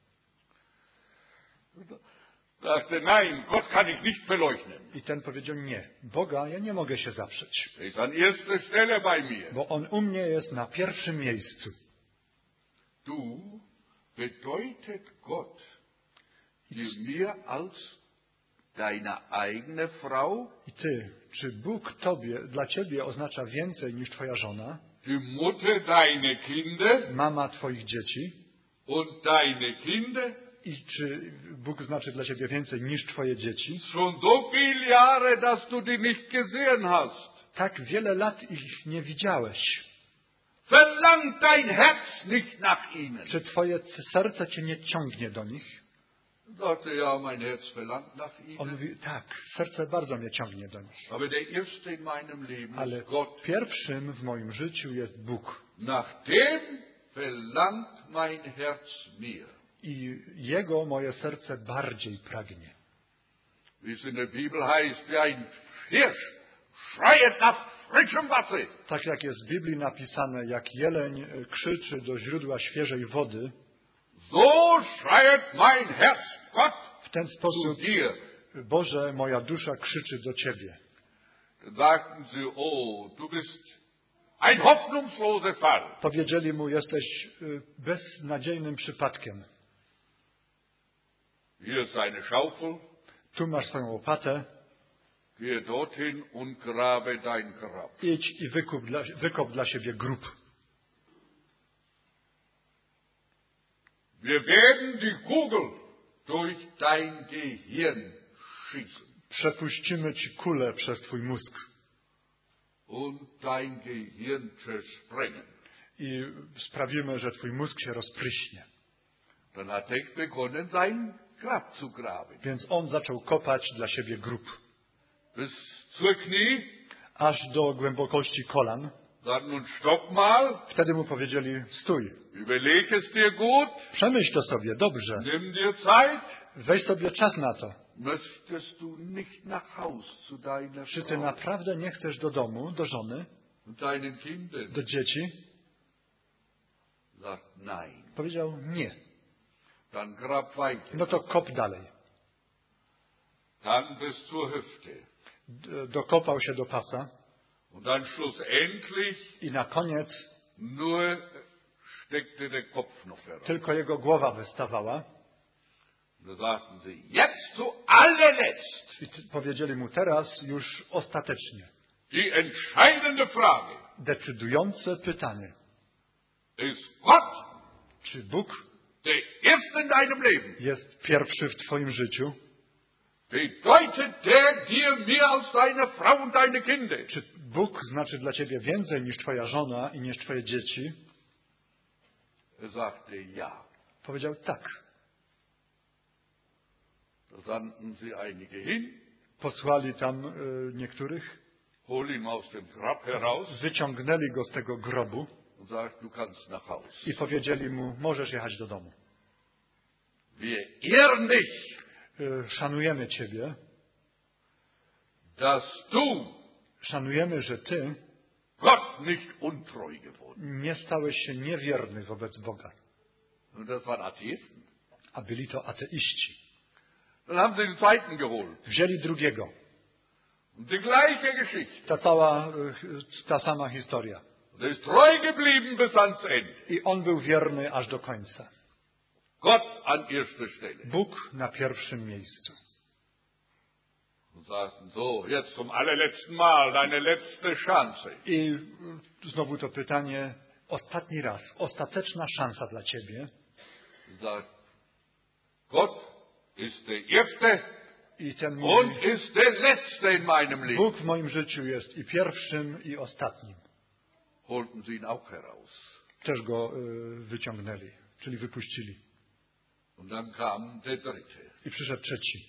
Sagte, nein, Gott kann ich nicht verleugnen. I ten powiedział, nie, Boga ja nie mogę się zaprzeć, Er ist an erster Stelle bei mir. bo On u mnie jest na pierwszym miejscu. Du, bedeutet Gott dir mehr als deine eigene Frau, I ty, czy Bóg dla ciebie oznacza więcej niż twoja żona, die Mutter deine Kinder mama twoich dzieci? und deine Kinder? I czy Bóg znaczy dla ciebie więcej niż twoje dzieci? Schon so viele Jahre, dass du die nicht gesehen hast. Tak wiele lat ich nie widziałeś. Verlangt dein Herz nicht nach ihnen? Czy twoje serce cię nie ciągnie do nich? Sagte, ja, mein Herz verlangt nach On ihnen. mówi, tak, serce bardzo mnie ciągnie do nich. Aber der erste in meinem Leben Ale ist Gott. pierwszym w moim życiu jest Bóg. Nach dem verlangt mein Herz mehr. I Jego moje serce bardziej pragnie. Wie es in der Bibel heißt, wie ein Hirsch schreit nach frischem Wasser. Tak jak jest w Biblii napisane, jak jeleń krzyczy do źródła świeżej wody, So schreit mein Herz, Gott, w ten zu sposób, dir. Boże, moja dusza krzyczy do Ciebie. Dann sagten sie, oh, du bist ein hoffnungsloser Fall. Powiedzieli mu, jesteś beznadziejnym przypadkiem. Hier ist eine Schaufel, Tu masz swoją łopatę, gehe dorthin und grabe dein Grab. idź i wykop dla siebie grób. Wir werden die Kugel durch dein Gehirn schießen Przepuścimy Ci kulę przez Twój mózg und dein Gehirn zersprengen. i sprawimy, że Twój mózg się rozpryśnie. Dann hat er begonnen, sein Grab zu graben. Więc on zaczął kopać dla siebie grób. Bis zur Knie. Aż do głębokości kolan. Dann nun stopp mal. Wtedy mu powiedzieli, stój, Überleg es dir gut. przemyśl to sobie, dobrze, Nimm dir Zeit. weź sobie czas na to. Möchtest du nicht nach Haus zu deiner Czy Ty Frau naprawdę nie chcesz do domu, do żony, und deinen Kindern? do dzieci? Sagt nein. Powiedział, nie. Dann grab weiter. No to kop dalej. Dann bis zur Hüfte. Dokopał się do pasa Und dann schlussendlich i na koniec nur steckte der Kopf noch heraus. tylko jego głowa wystawała. Da sagten sie, jetzt zu allerletzt I powiedzieli mu teraz już ostatecznie. die entscheidende Frage. Decydujące pytanie. Ist Gott Czy Bóg der Erste in deinem Leben? jest pierwszy w Twoim życiu? Bedeutet der dir mehr als deine Frau und deine Kinder? Czy Bóg znaczy dla Ciebie więcej niż Twoja żona i niż Twoje dzieci? Er sagte ja. Powiedział tak. Da sandten sie einige hin, Posłali tam niektórych, hol ihn aus dem Grab heraus wyciągnęli go z tego grobu und sagt, du kannst nach Haus. i powiedzieli mu, możesz jechać do domu. Wir ehren dich, Szanujemy Ciebie, dass du szanujemy, że Ty Gott nicht untreu geworden. nie stałeś się niewierny wobec Boga. Und das waren Atheisten. A byli to ateiści. Dann haben sie den zweiten geholt. Wzięli drugiego. Und die gleiche Geschichte. Ta sama historia. Er ist treu geblieben bis ans Ende. I on był wierny aż do końca. Gott an erster Stelle. Bóg na pierwszym miejscu. Und sagten, so, jetzt zum allerletzten Mal, deine letzte Chance. I znowu to pytanie, ostatni raz, ostateczna szansa dla ciebie. Sagt, Gott ist der Erste I ten und mówi, ist der Letzte in meinem Leben. Bóg w moim życiu jest i pierwszym, i ostatnim. Holten sie ihn auch heraus. Też go wyciągnęli, czyli wypuścili. Und dann kam der Dritte. I przyszedł trzeci.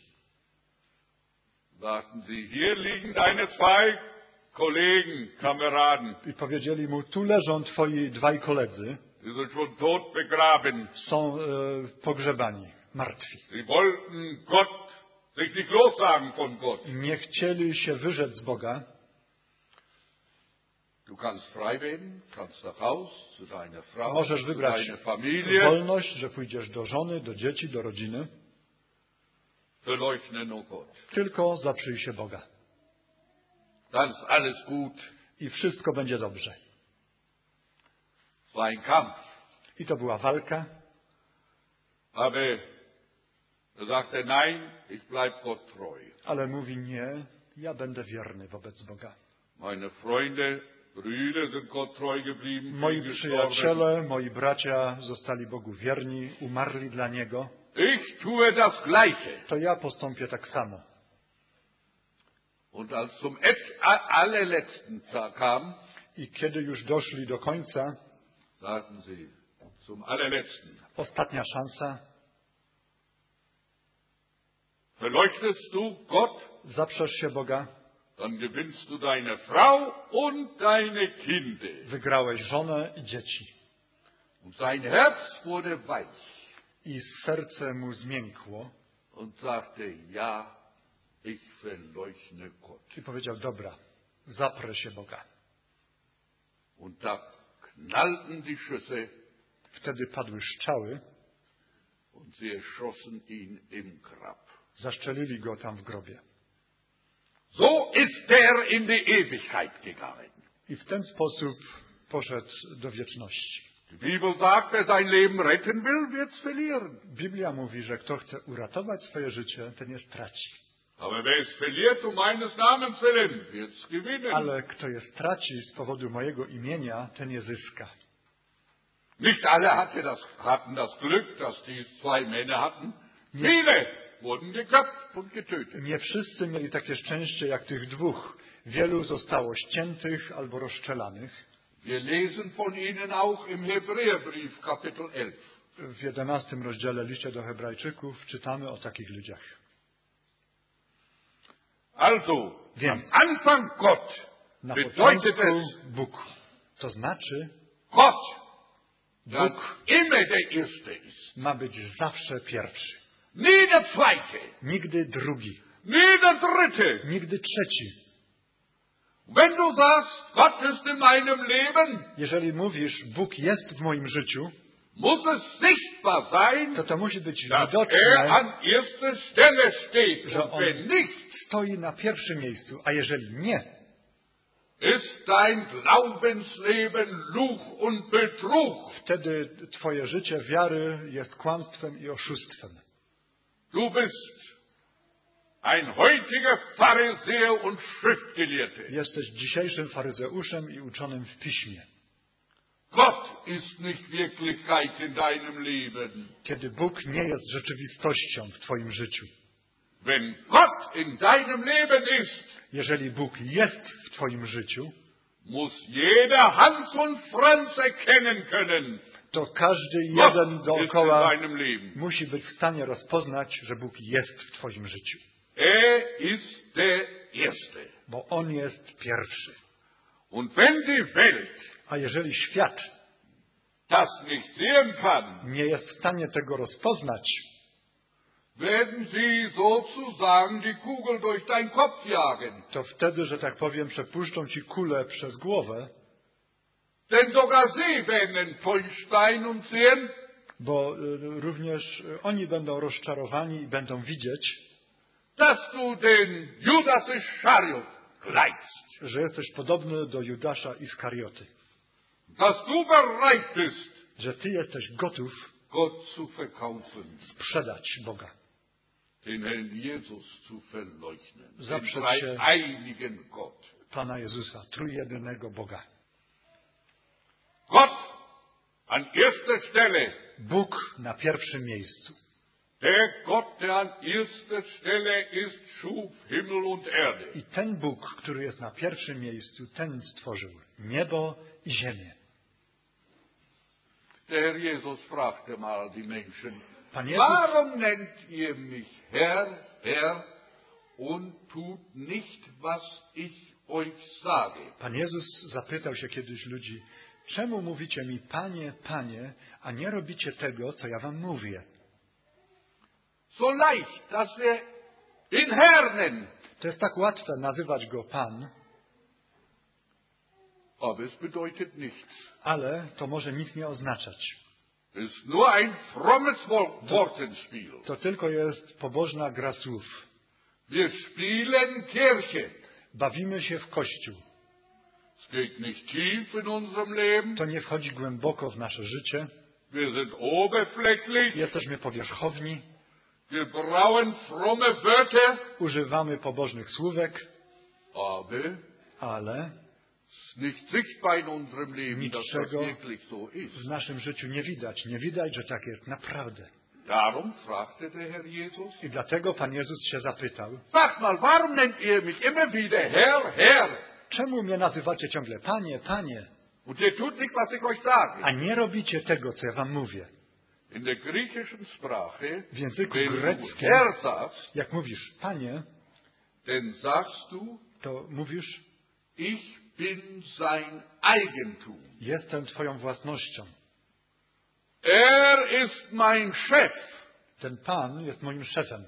Sagten sie, hier liegen deine zwei Kollegen, Kameraden. I powiedzieli mu, tu leżą twoi dwaj koledzy, Sie sind schon tot begraben. są pogrzebani, martwi. Sie wollten Gott, sich nicht lossagen von Gott. Nie chcieli się wyrzec z Boga. Du kannst frei werden, kannst nach Haus, zu deiner Frau, Możesz zu wybrać deiner Familie. wolność, że pójdziesz do żony, do dzieci, do rodziny. Verleugne nur Gott. Tylko zaprzyj się Boga. Dann ist alles gut. I wszystko będzie dobrze. Es war ein Kampf. I to była walka. Aber er sagte, nein, ich bleib Gott treu. Ale mówi, nie, ja będę wierny wobec Boga. Meine Freunde, Brüder sind Gott treu geblieben. Moi sind przyjaciele, moi bracia zostali Bogu wierni, umarli dla Niego. Ich tue das Gleiche. To ja postąpię tak samo. Und als zum allerletzten Tag kam, I kiedy już doszli do końca, sagten sie, zum allerletzten, ostatnia szansa, verleugnest du Gott, zaprzesz się Boga, dann gewinnst du deine Frau und deine Kinder. wygrałeś żonę i dzieci. Und sein Herz wurde weich I serce mu zmiękło und sagte, ja, ich verleugne Gott. i powiedział, dobra, zaprę się Boga. Und da knallten die Schüsse Wtedy padły strzały, und sie erschossen ihn im Grab. zaszczelili go tam w grobie. So ist er in die Ewigkeit gegangen. I w ten sposób poszedł do wieczności. Die Bibel sagt, wer sein Leben retten will, wird's verlieren. Biblia mówi, że kto chce uratować swoje życie, ten je straci. Aber wer es verliert meines Namens willen, wird's gewinnen. Ale kto je straci z powodu mojego imienia, ten je zyska. Nicht alle hatten das Glück, dass die zwei Männer hatten. Viele wurden geköpft und getötet. Nie wszyscy mieli takie szczęście jak tych dwóch. Wielu zostało ściętych albo rozstrzelanych. Wir lesen von ihnen auch im Hebräerbrief, Kapitel 11. W 11 rozdziale liście do Hebrajczyków czytamy o takich ludziach. Also, Więc am Anfang Gott na bedeutet początku es Bóg. To znaczy, Gott, der Bóg immer der Erste ist. ma być zawsze pierwszy. Nie der Zweite, Nigdy drugi. nie der Dritte. Nigdy trzeci. Wenn du sagst, Gott ist in meinem Leben, Jeżeli mówisz, Bóg jest w moim życiu, muss es sichtbar sein, to musi być dass widoczne, an erster Stelle steht. że Und on wenn nicht, stoi na pierwszym miejscu, a jeżeli nie, ist dein Glaubensleben Lug und Betrug. wtedy twoje życie wiary jest kłamstwem i oszustwem. Du bist ein heutiger Pharisäer und Schriftgelehrter. Jesteś dzisiejszym faryzeuszem i uczonym w piśmie. Gott ist nicht Wirklichkeit in deinem Leben. Kiedy Bóg nie jest rzeczywistością w twoim życiu. Wenn Gott in deinem Leben ist, Jeżeli Bóg jest w twoim życiu, muss jeder Hans und Franz erkennen können, to każdy Gott jeden ist in dookoła deinem Leben. musi być w stanie rozpoznać, że Bóg jest w twoim życiu. Er ist der Erste. Bo On jest pierwszy. Und wenn die Welt A jeżeli świat das nicht sehen kann, nie jest w stanie tego rozpoznać, werden sie sozusagen die Kugel durch deinen Kopf jagen. to wtedy, że tak powiem, przepuszczą ci kulę przez głowę, Denn sogar sie werden enttäuscht sein und sehen, bo również oni będą rozczarowani i będą widzieć, dass du den Judas Ischariot gleichst, że jesteś podobny do Judasza Iskarioty, dass du bereit bist, że ty jesteś gotów Gott zu verkaufen, sprzedać Boga, den Herrn Jesus zu verleugnen, den Zaprzeć się dreieinigen Gott. Pana Jezusa, trójjedynego Boga. Gott an erster Stelle, Bóg na pierwszym miejscu. der Gott, der an erster Stelle ist, schuf Himmel und Erde. I ten Bóg, który jest na pierwszym miejscu, ten stworzył niebo i ziemię. Der Herr Jesus fragte mal die Menschen, Pan Jezus, warum nennt ihr mich Herr, Herr, und tut nicht, was ich euch sage? Pan Jezus zapytał się kiedyś ludzi, czemu mówicie mi Panie, Panie, a nie robicie tego, co ja wam mówię? So leicht, dass wir ihn Herr nennen. To jest tak łatwe nazywać go Pan, Aber es bedeutet nichts. ale to może nic nie oznaczać. Es ist nur ein frommes Wortenspiel. To tylko jest pobożna gra słów. Wir spielen Kirche. Bawimy się w Kościół. Es geht nicht tief in unserem Leben. To nie wchodzi głęboko w nasze życie. Wir sind oberflächlich. Jesteśmy powierzchowni. Wir brauchen fromme Wörter. Używamy pobożnych słówek, Aber ale es ist nicht sichtbar in unserem Leben, dass das niczego wirklich so ist. w naszym życiu nie widać. Nie widać, że tak jest naprawdę. Darum fragte der Herr Jesus, I dlatego Pan Jezus się zapytał, sagt mal, warum nennt ihr mich immer wieder Herr, Herr? czemu mnie nazywacie ciągle Panie, Panie, Und ihr tut nicht, was ich euch sage. a nie robicie tego, co ja wam mówię? In der griechischen Sprache, W języku wenn du greckim, Herr sagst, jak mówisz Panie, dann sagst du, to mówisz, ich bin sein Eigentum. jestem Twoją własnością. Er ist mein Chef. Ten Pan jest moim szefem.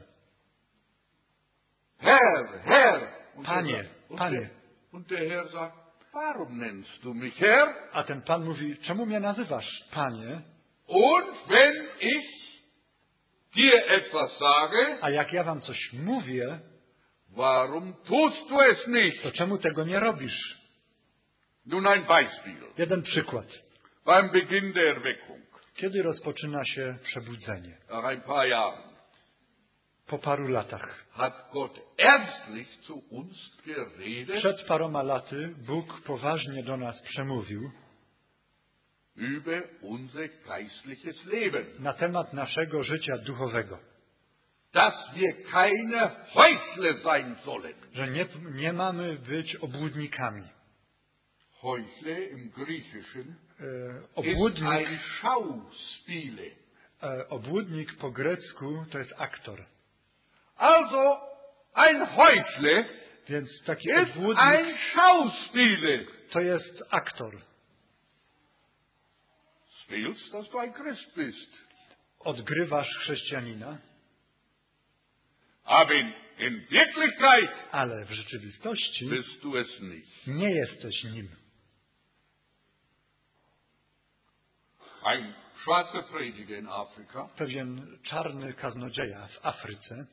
Herr, Herr. Und Panie, der, und Panie. Der, und der Herr sagt, warum nennst du mich Herr? A ten Pan mówi, czemu mnie nazywasz Panie? Und wenn ich dir etwas sage, A jak ja wam coś mówię, warum tust du es nicht? to czemu tego nie robisz? Nun ein Beispiel. Jeden przykład. Beim Beginn der Erweckung, Kiedy rozpoczyna się przebudzenie? nach ein paar Jahren, Po paru latach. hat Gott ernstlich zu uns geredet Przed paroma laty Bóg poważnie do nas przemówił über unser geistliches Leben. na temat naszego życia duchowego. Dass wir keine Heuchler sein sollen. Że nie mamy być obłudnikami. Heuchler im Griechischen ist Obłudnik, ein Schauspieler. obłudnik po grecku to jest aktor. Also, ein Heuchler Więc taki ist obłudnik ein Schauspieler. to jest aktor. Spielst, dass du ein Christ bist. Odgrywasz chrześcijanina, Aber in Wirklichkeit ale w rzeczywistości bist du es nicht. nie jesteś nim. Ein schwarzer Prediger in Afrika Pewien czarny kaznodzieja w Afryce,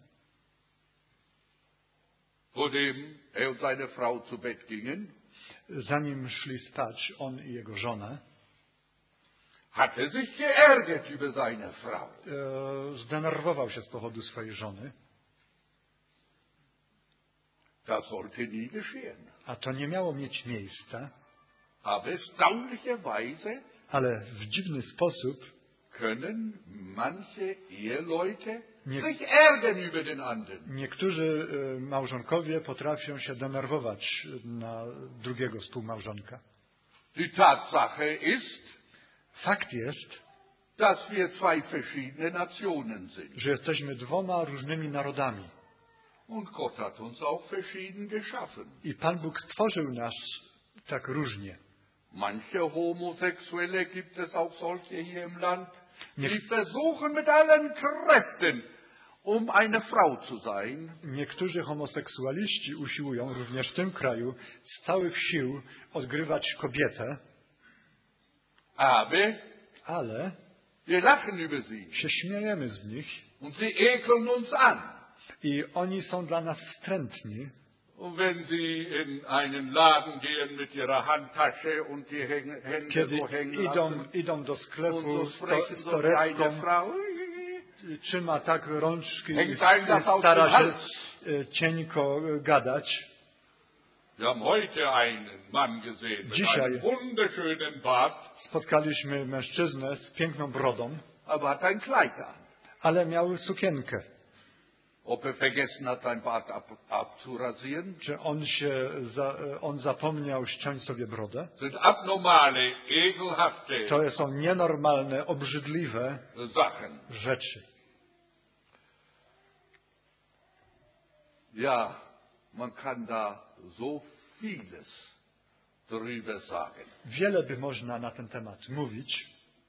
vor dem er und seine Frau zu Bett gingen, zanim szli spać, on i jego żona, hatte sich geärgert über seine Frau. zdenerwował się z powodu swojej żony, Das sollte nie geschehen. a to nie miało mieć miejsca, Aber erstaunlicherweise ale w dziwny sposób können manche Eheleute Nie- sich ärgern über den anderen. niektórzy małżonkowie potrafią się denerwować na drugiego współmałżonka. Die Tatsache ist, Fakt jest, dass wir zwei verschiedene Nationen sind. że jesteśmy dwoma różnymi narodami Und Gott hat uns auch verschieden geschaffen. i Pan Bóg stworzył nas tak różnie. Manche Homosexuelle gibt es auch solche hier im Land, Nie- die versuchen mit allen Kräften, um eine Frau zu sein, Niektórzy homoseksualiści usiłują również w tym kraju z całych sił odgrywać kobietę, aber ale Wir lachen über sie. się śmiejemy z nich Und sie ekeln uns an. i oni są dla nas wstrętni. Und wenn sie in einen Laden gehen mit ihrer Handtasche und die Hände Kiedy so hängen lassen idą do und sklepu so z sprechen, so wie torebką, eine Frau. trzyma tak rączki i Hängt einem das aus stara dem się Hals. cienko gadać. Wir haben heute einen Mann gesehen mit Dzisiaj einem wunderschönen Bart, spotkaliśmy mężczyznę z piękną brodą, aber hat ein Kleid an. ale miał sukienkę. Ob er vergessen hat, sein Bart abzurasieren? Czy on zapomniał ściąć sobie brodę? Sind abnormale, ekelhafte To są nienormalne, obrzydliwe Sachen. rzeczy. Ja, man kann da so vieles drüber sagen. Wiele by można na ten temat mówić,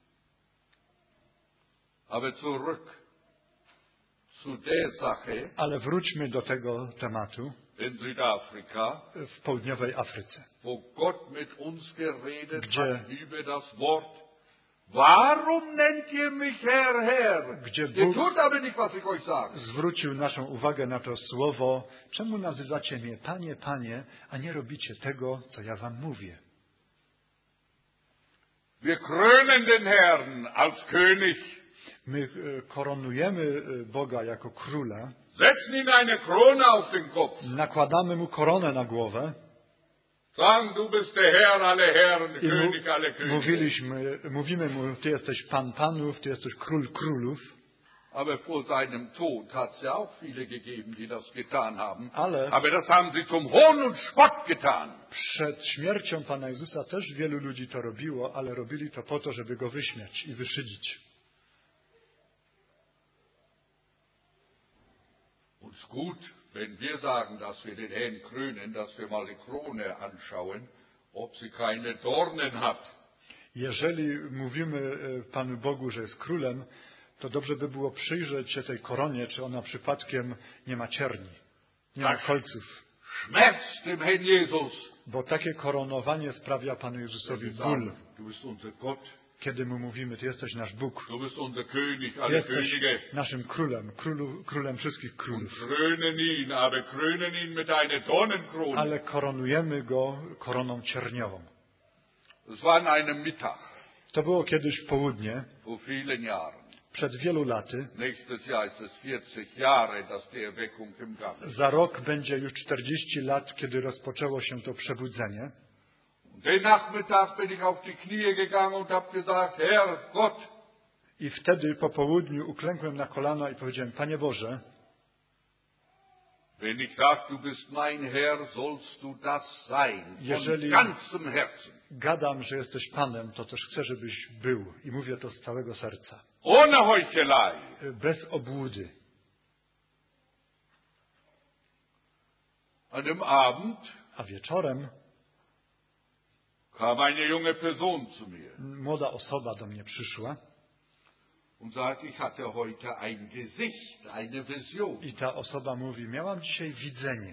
Aber zurück zu der Sache ale wróćmy do tego tematu in Südafrika, w południowej Afryce, wo Gott mit uns geredet Gdzie- hat über das Wort. Warum nennt ihr mich Herr, Herr? Gdzie Ihr Bóg tut aber nicht, was ich euch sage. zwrócił naszą uwagę na to słowo: czemu nazywacie mnie Panie, Panie, a nie robicie tego, co ja wam mówię? Wir krönen den Herrn als König, My koronujemy Boga jako króla, setzen ihm eine Krone auf den Kopf, nakładamy mu koronę na głowę sagen, du bist der Herr aller Herren, i König aller Könige. mówimy mu: Ty jesteś Pan Panów, Ty jesteś Król Królów. Aber vor seinem Tod hat es ja auch viele gegeben, die das getan haben. Ale Aber das haben sie zum Hohn und Spott getan. przed śmiercią Pana Jezusa też wielu ludzi to robiło, ale robili to po to, żeby Go wyśmiać i wyszydzić. Und es ist gut, wenn wir sagen, dass wir den Herrn krönen, dass wir mal die Krone anschauen, ob sie keine Dornen hat. Jeżeli mówimy Panu Bogu, że jest królem, to dobrze by było przyjrzeć się tej koronie, czy ona przypadkiem nie ma cierni, nie ma Tak. kolców. Schmerzt dem Herrn Jesus. Bo takie koronowanie sprawia Panu Wenn Jezusowi wir ból, sagen, du bist unser Gott, kiedy mu mówimy: Ty jesteś nasz Bóg, du bist unser König Ty aller jesteś Könige. naszym królem, królem wszystkich Und królów. krönen ihn, aber krönen ihn mit einer Dornenkrone. Ale koronujemy Go koroną cierniową. Es war an einem Mittag To było kiedyś w południe, vor vielen Jahren. przed wielu laty. Nächstes Jahr ist es 40 Jahre, dass die Erweckung im Gang ist. Za rok będzie już 40 lat, kiedy rozpoczęło się to przebudzenie. Und den Nachmittag bin ich auf die Knie gegangen und habe gesagt, Herr Gott, I wtedy po południu uklękłem na kolana i powiedziałem: Panie Boże, wenn ich sage, du bist mein Herr, sollst du das sein, von Jeżeli- ganzem Herzen, gadam, że jesteś Panem, to też chcę, żebyś był. I mówię to z całego serca. ohne Heuchelei. Bez obłudy. An dem Abend A wieczorem kam eine junge Person zu mir młoda osoba do mnie przyszła und sagte, ich hatte heute ein Gesicht, eine Vision. i ta osoba mówi: miałam dzisiaj widzenie.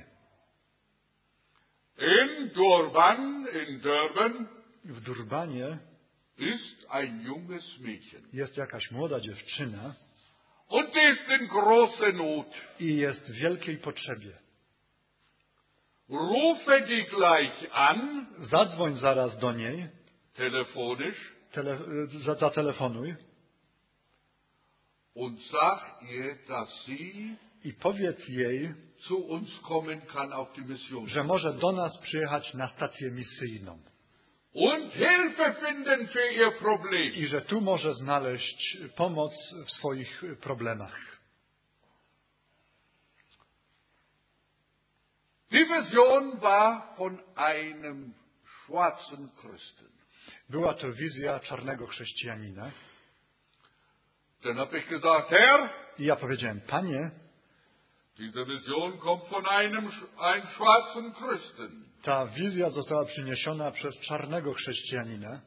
In Durban W Durbanie ist ein junges Mädchen jest jakaś młoda dziewczyna und die ist in großer Not. i jest w wielkiej potrzebie. Rufe die gleich an, Zadzwoń zaraz do niej, telefonisch, zatelefonuj und sag ihr, dass sie i powiedz jej, zu uns kommen kann auf die Mission. że może do nas przyjechać na stację misyjną Und Hilfe finden für ihr Problem. i że tu może znaleźć pomoc w swoich problemach. Die Vision war von einem schwarzen Christen. Była to wizja czarnego chrześcijanina. Dann habe ich gesagt, Herr, I ja powiedziałem: Panie, diese Vision kommt von einem schwarzen Christen. ta wizja została przyniesiona przez czarnego chrześcijanina.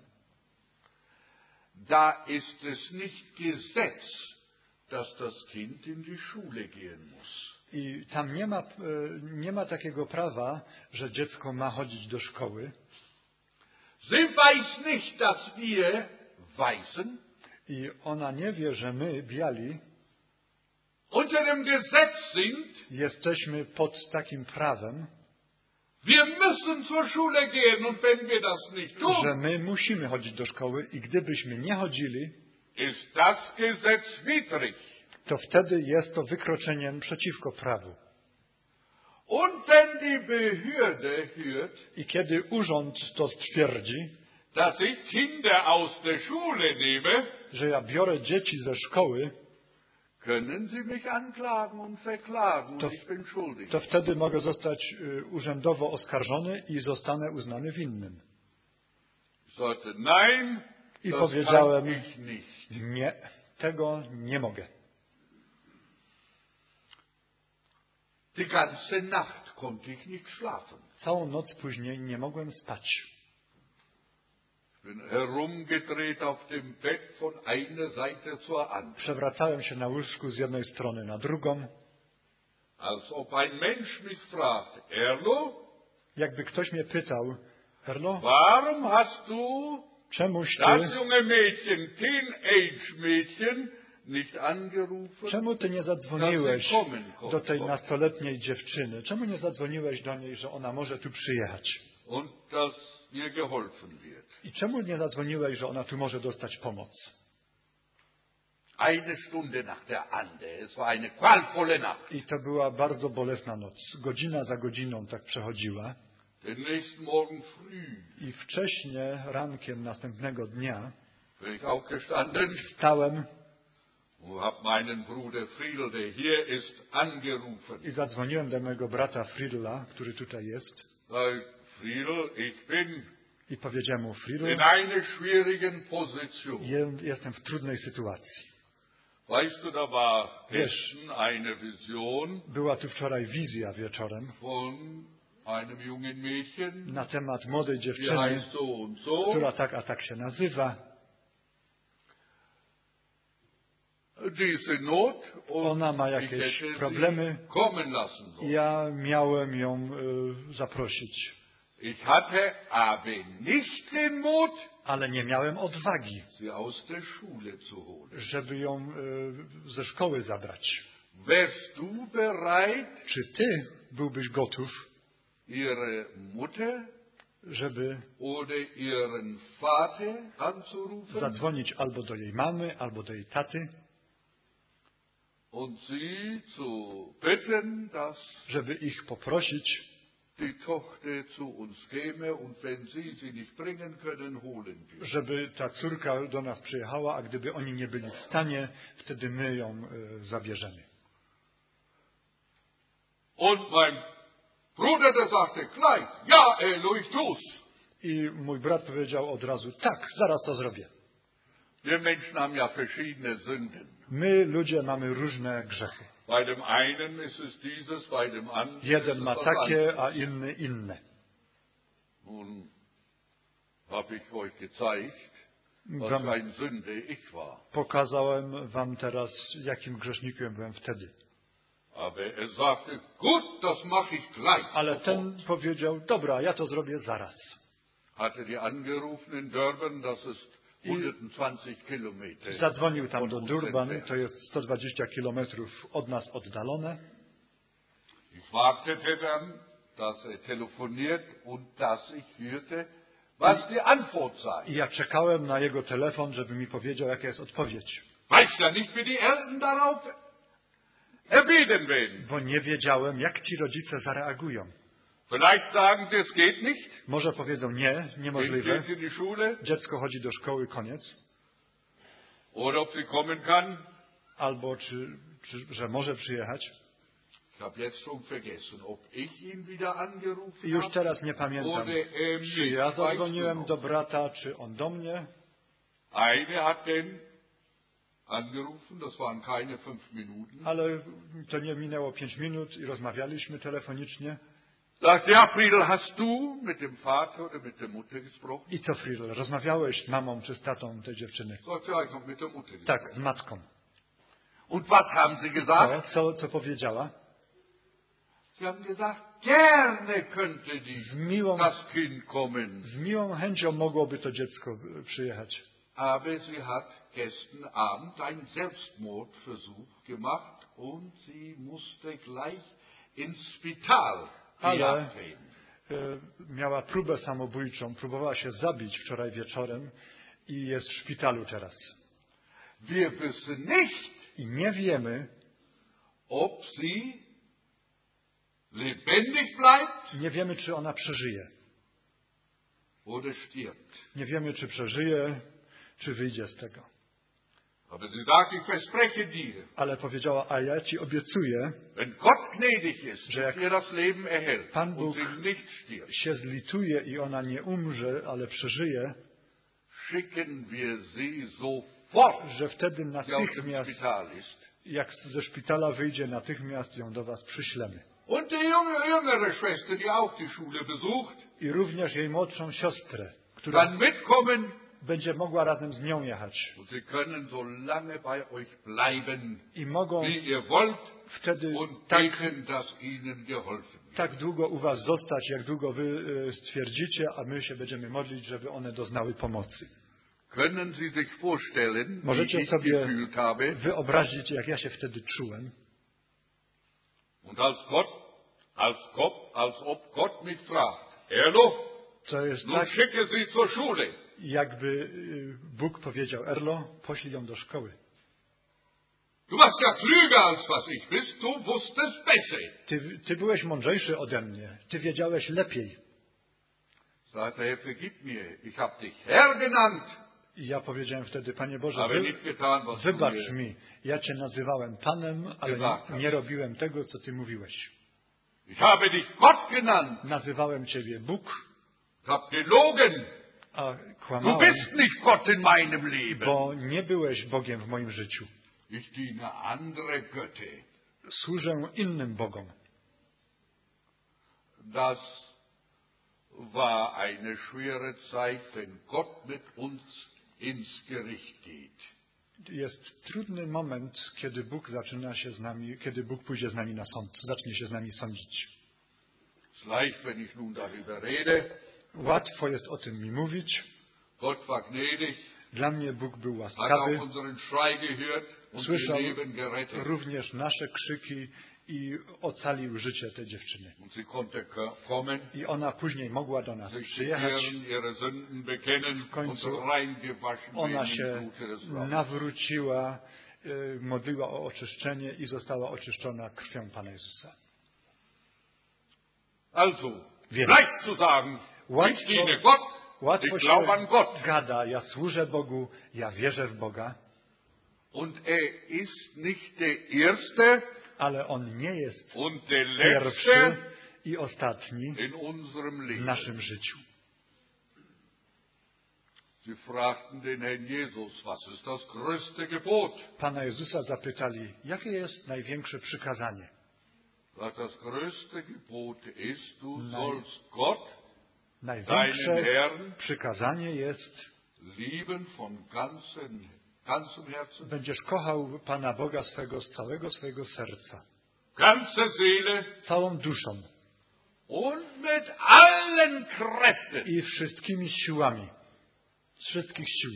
Da ist es nicht Gesetz, dass das Kind in die Schule gehen muss. I tam nie ma takiego prawa, że dziecko ma chodzić do szkoły. Sie weiß nicht, dass wir Weißen I ona nie wie, że my, biali, unter dem Gesetz sind. jesteśmy pod takim prawem, Wir müssen zur Schule gehen und wenn wir das nicht że tun, my musimy chodzić do szkoły i gdybyśmy nie chodzili, ist das Gesetz widrig. to wtedy jest to wykroczeniem przeciwko prawu. Und wenn die Behörde hört, I kiedy urząd to stwierdzi, dass ich Kinder aus der Schule nehme, że ja biorę dzieci ze szkoły, können sie mich anklagen und verklagen To- und ich bin schuldig. to wtedy mogę zostać urzędowo oskarżony i zostanę uznany winnym. Ich sagte, nein, I das powiedziałem, kann ich nicht. nie, tego nie mogę. Die ganze Nacht konnte ich nicht schlafen. Całą noc później nie mogłem spać. Ich bin herumgedreht auf dem Bett von einer Seite zur anderen, Przewracałem się na łóżku z jednej strony na drugą, als ob ein Mensch mich fragt, Erlo, jakby ktoś mnie pytał, Erlo, warum hast du czemuś das ty, junge Mädchen, Teenage-Mädchen, nicht angerufen? czemu ty nie dass zadzwoniłeś sie kommen do tej konnte nastoletniej dziewczyny? Czemu nie zadzwoniłeś do niej, że ona może tu przyjechać? und dass mir geholfen wird? I czemu nie zadzwoniłeś, że ona tu może dostać pomoc? Eine Stunde nach der andere. Es war eine qualvolle Nacht. I to była bardzo bolesna noc. Godzina za godziną tak przechodziła. Den nächsten Morgen früh I wcześnie, rankiem następnego dnia, bin ich aufgestanden wstałem und habe meinen Bruder Friedel, der hier ist, angerufen. i zadzwoniłem do mojego brata Friedla, który tutaj jest. Sag, Friedel, ich bin I powiedziałem mu, Friedl, in einer schwierigen Position. jestem w trudnej sytuacji. Weißt du, da war Wiesz. gestern eine Vision Była tu wczoraj wizja wieczorem von einem jungen Mädchen, na temat młodej die dziewczyny, heißt so und so. która tak a tak się nazywa. Die ist in Not und Ona ma ich jakieś hätte problemy. sie kommen lassen sollen. Ja miałem ją zaprosić, Ich hatte aber nicht den Mut, ale nie miałem odwagi, sie aus der Schule zu holen. żeby ją ze szkoły zabrać. Wärst du bereit, Czy ty byłbyś gotów, ihre Mutter żeby oder ihren Vater anzurufen zadzwonić albo do jej mamy, albo do jej taty, und sie zu bitten, dass żeby ich poprosić, die Tochter zu uns käme und wenn sie nicht bringen können, holen wir. żeby ta córka do nas przyjechała, a gdyby oni nie byli w stanie, wtedy my ją zabierzemy. Und mein Bruder, der sagte gleich, ja, Elo, ich tu's. I mój brat powiedział od razu, tak, zaraz to zrobię. Wir Menschen haben ja verschiedene Sünden. My, ludzie, mamy różne grzechy. Bei dem einen ist es dieses, bei dem anderen Jeden ist ma es was takie, anderes. a inny inne. Nun habe ich euch gezeigt, was Wam für ein Sünde ich war. pokazałem wam teraz, jakim grzesznikiem byłem wtedy. Aber er sagte, gut, das mache ich gleich. Ale sofort. ten powiedział, dobra, ja to zrobię zaraz. Hatte die angerufen in Durban, das ist 120 Kilometer. Zadzwonił tam von do uns Durban, entfernt. to jest 120 kilometrów od nas oddalone. Ich wartete dann, dass er telefoniert und dass ich hörte, was die Antwort sei. I ja czekałem na jego telefon, żeby mi powiedział, jaka jest odpowiedź. Weiß ja nicht, wie die Eltern darauf erwidern werden. Bo nie wiedziałem, jak ci rodzice zareagują. Vielleicht sagen sie, es geht nicht. Może powiedzą, nie, Kind niemożliwe. geht in die Schule. Dziecko chodzi do szkoły, koniec. Oder ob sie kommen kann. Albo że może przyjechać. Ich habe jetzt schon vergessen, ob ich ihn wieder angerufen I już habe. teraz nie pamiętam, Oder er czy mich. ja Weißt zadzwoniłem du do noch? brata, czy on do mnie. Eine hat denn angerufen, das waren keine 5 Minuten. Ale to nie minęło 5 minut i rozmawialiśmy telefonicznie. Sagt, ja, Friedel, hast du mit dem Vater oder mit der Mutter gesprochen? I co, Friedl, rozmawiałeś z mamą czy z tatą tej dziewczyny? Sagt, ja, ich habe mit der Mutter gesprochen. Tak, z matką. Und was haben sie gesagt? Co powiedziała? Sie haben gesagt, gerne könnte Z miłą, das Kind kommen. z miłą chęcią mogłoby to dziecko przyjechać. Aber sie hat gestern Abend einen Selbstmordversuch gemacht und sie musste gleich ins Spital gejagt werden. Miała próbę samobójczą, próbowała się zabić wczoraj wieczorem i jest w szpitalu teraz. Wir wissen nicht, I nie wiemy, ob sie lebendig bleibt nie wiemy, czy ona przeżyje. oder stirbt. Nie wiemy, czy przeżyje, czy wyjdzie z tego. Aber sie sagt, ich verspreche dir, Ale powiedziała, a ja ci obiecuję, wenn Gott gnädig ist że jak und ihr das Leben erhält Pan und Bóg sie nicht stirbt, się zlituje i ona nie umrze, ale przeżyje, schicken wir sie sofort, że wtedy die aus dem natychmiast, Spital ist. jak ze szpitala wyjdzie, natychmiast ją do was przyślemy. Und die jüngere Schwester, die auch die Schule besucht, I również jej młodszą siostrę, która kann mitkommen będzie mogła razem z nią jechać. und sie können so lange bei euch bleiben, I mogą wie ihr wollt wtedy und tak, beten, dass ihnen geholfen wird. tak długo u was zostać, jak długo wy stwierdzicie, a my się będziemy modlić, żeby one doznały pomocy. Können Sie sich vorstellen, wie Możecie ich sobie gefühlt habe? wyobrazić, jak ja się wtedy czułem. Und als ob Gott mich fragt, Erlo, To jest nun tak, schicke sie zur Schule. jakby Bóg powiedział, Erlo, poślij ją do szkoły. Du warst ja klüger als was ich bist, du wusstest besser. Ty byłeś mądrzejszy ode mnie. Ty wiedziałeś lepiej. Sagte Herr, vergib mir, ich habe dich Herr genannt, I ja powiedziałem wtedy, Panie Boże, aber nicht getan, was du wybacz mir mi. Ja Cię nazywałem Panem, ale nie robiłem tego, co Ty mówiłeś. Ich habe dich Gott genannt, Nazywałem Ciebie Bóg, hab gelogen. a Du kłamałem, bist nicht Gott in meinem Leben. bo nie byłeś Bogiem w moim życiu. Ich diene andere Götter. Służę innym Bogom. Das war eine schwere Zeit, wenn Gott mit uns ins Gericht geht. Jest trudny moment, kiedy Bóg zaczyna się z nami, kiedy Bóg pójdzie z nami na sąd, zacznie się z nami sądzić. Es ist leicht, wenn ich nun darüber rede. Łatwo jest o tym mi mówić. Gott war gnädig, Dla mnie Bóg był hat łaskawy. auch unseren Schrei gehört und ihr Słyszał Leben gerettet. również nasze krzyki i ocalił życie tej dziewczyny. Und sie konnte kommen, I ona później mogła do nas sich przyjechać. bekehren, ihre Sünden bekennen und końcu reingewaschen Ona werden im się Blute des Lammes. nawróciła, modliła o oczyszczenie i została oczyszczona krwią Pana Jezusa. Also, Więc leicht zu sagen, ich diene Gott, łatwo ich glaube an się Gott. gada, ja służę Bogu, ja wierzę w Boga, Und ist nicht der Erste ale On nie jest und der pierwszy Letzte i ostatni in unserem w Leben. naszym życiu. Sie fragten den Herrn Jesus, was ist das größte Gebot? Pana Jezusa zapytali, jakie jest największe przykazanie? Sagt, das größte Gebot ist, du sollst Gott, deinen Największe Herrn, przykazanie jest, lieben von ganzem Herzen, będziesz kochał Pana Boga swego z całego swojego serca, ganze Seele całą duszą und mit allen Kräften. i wszystkimi siłami, z wszystkich sił.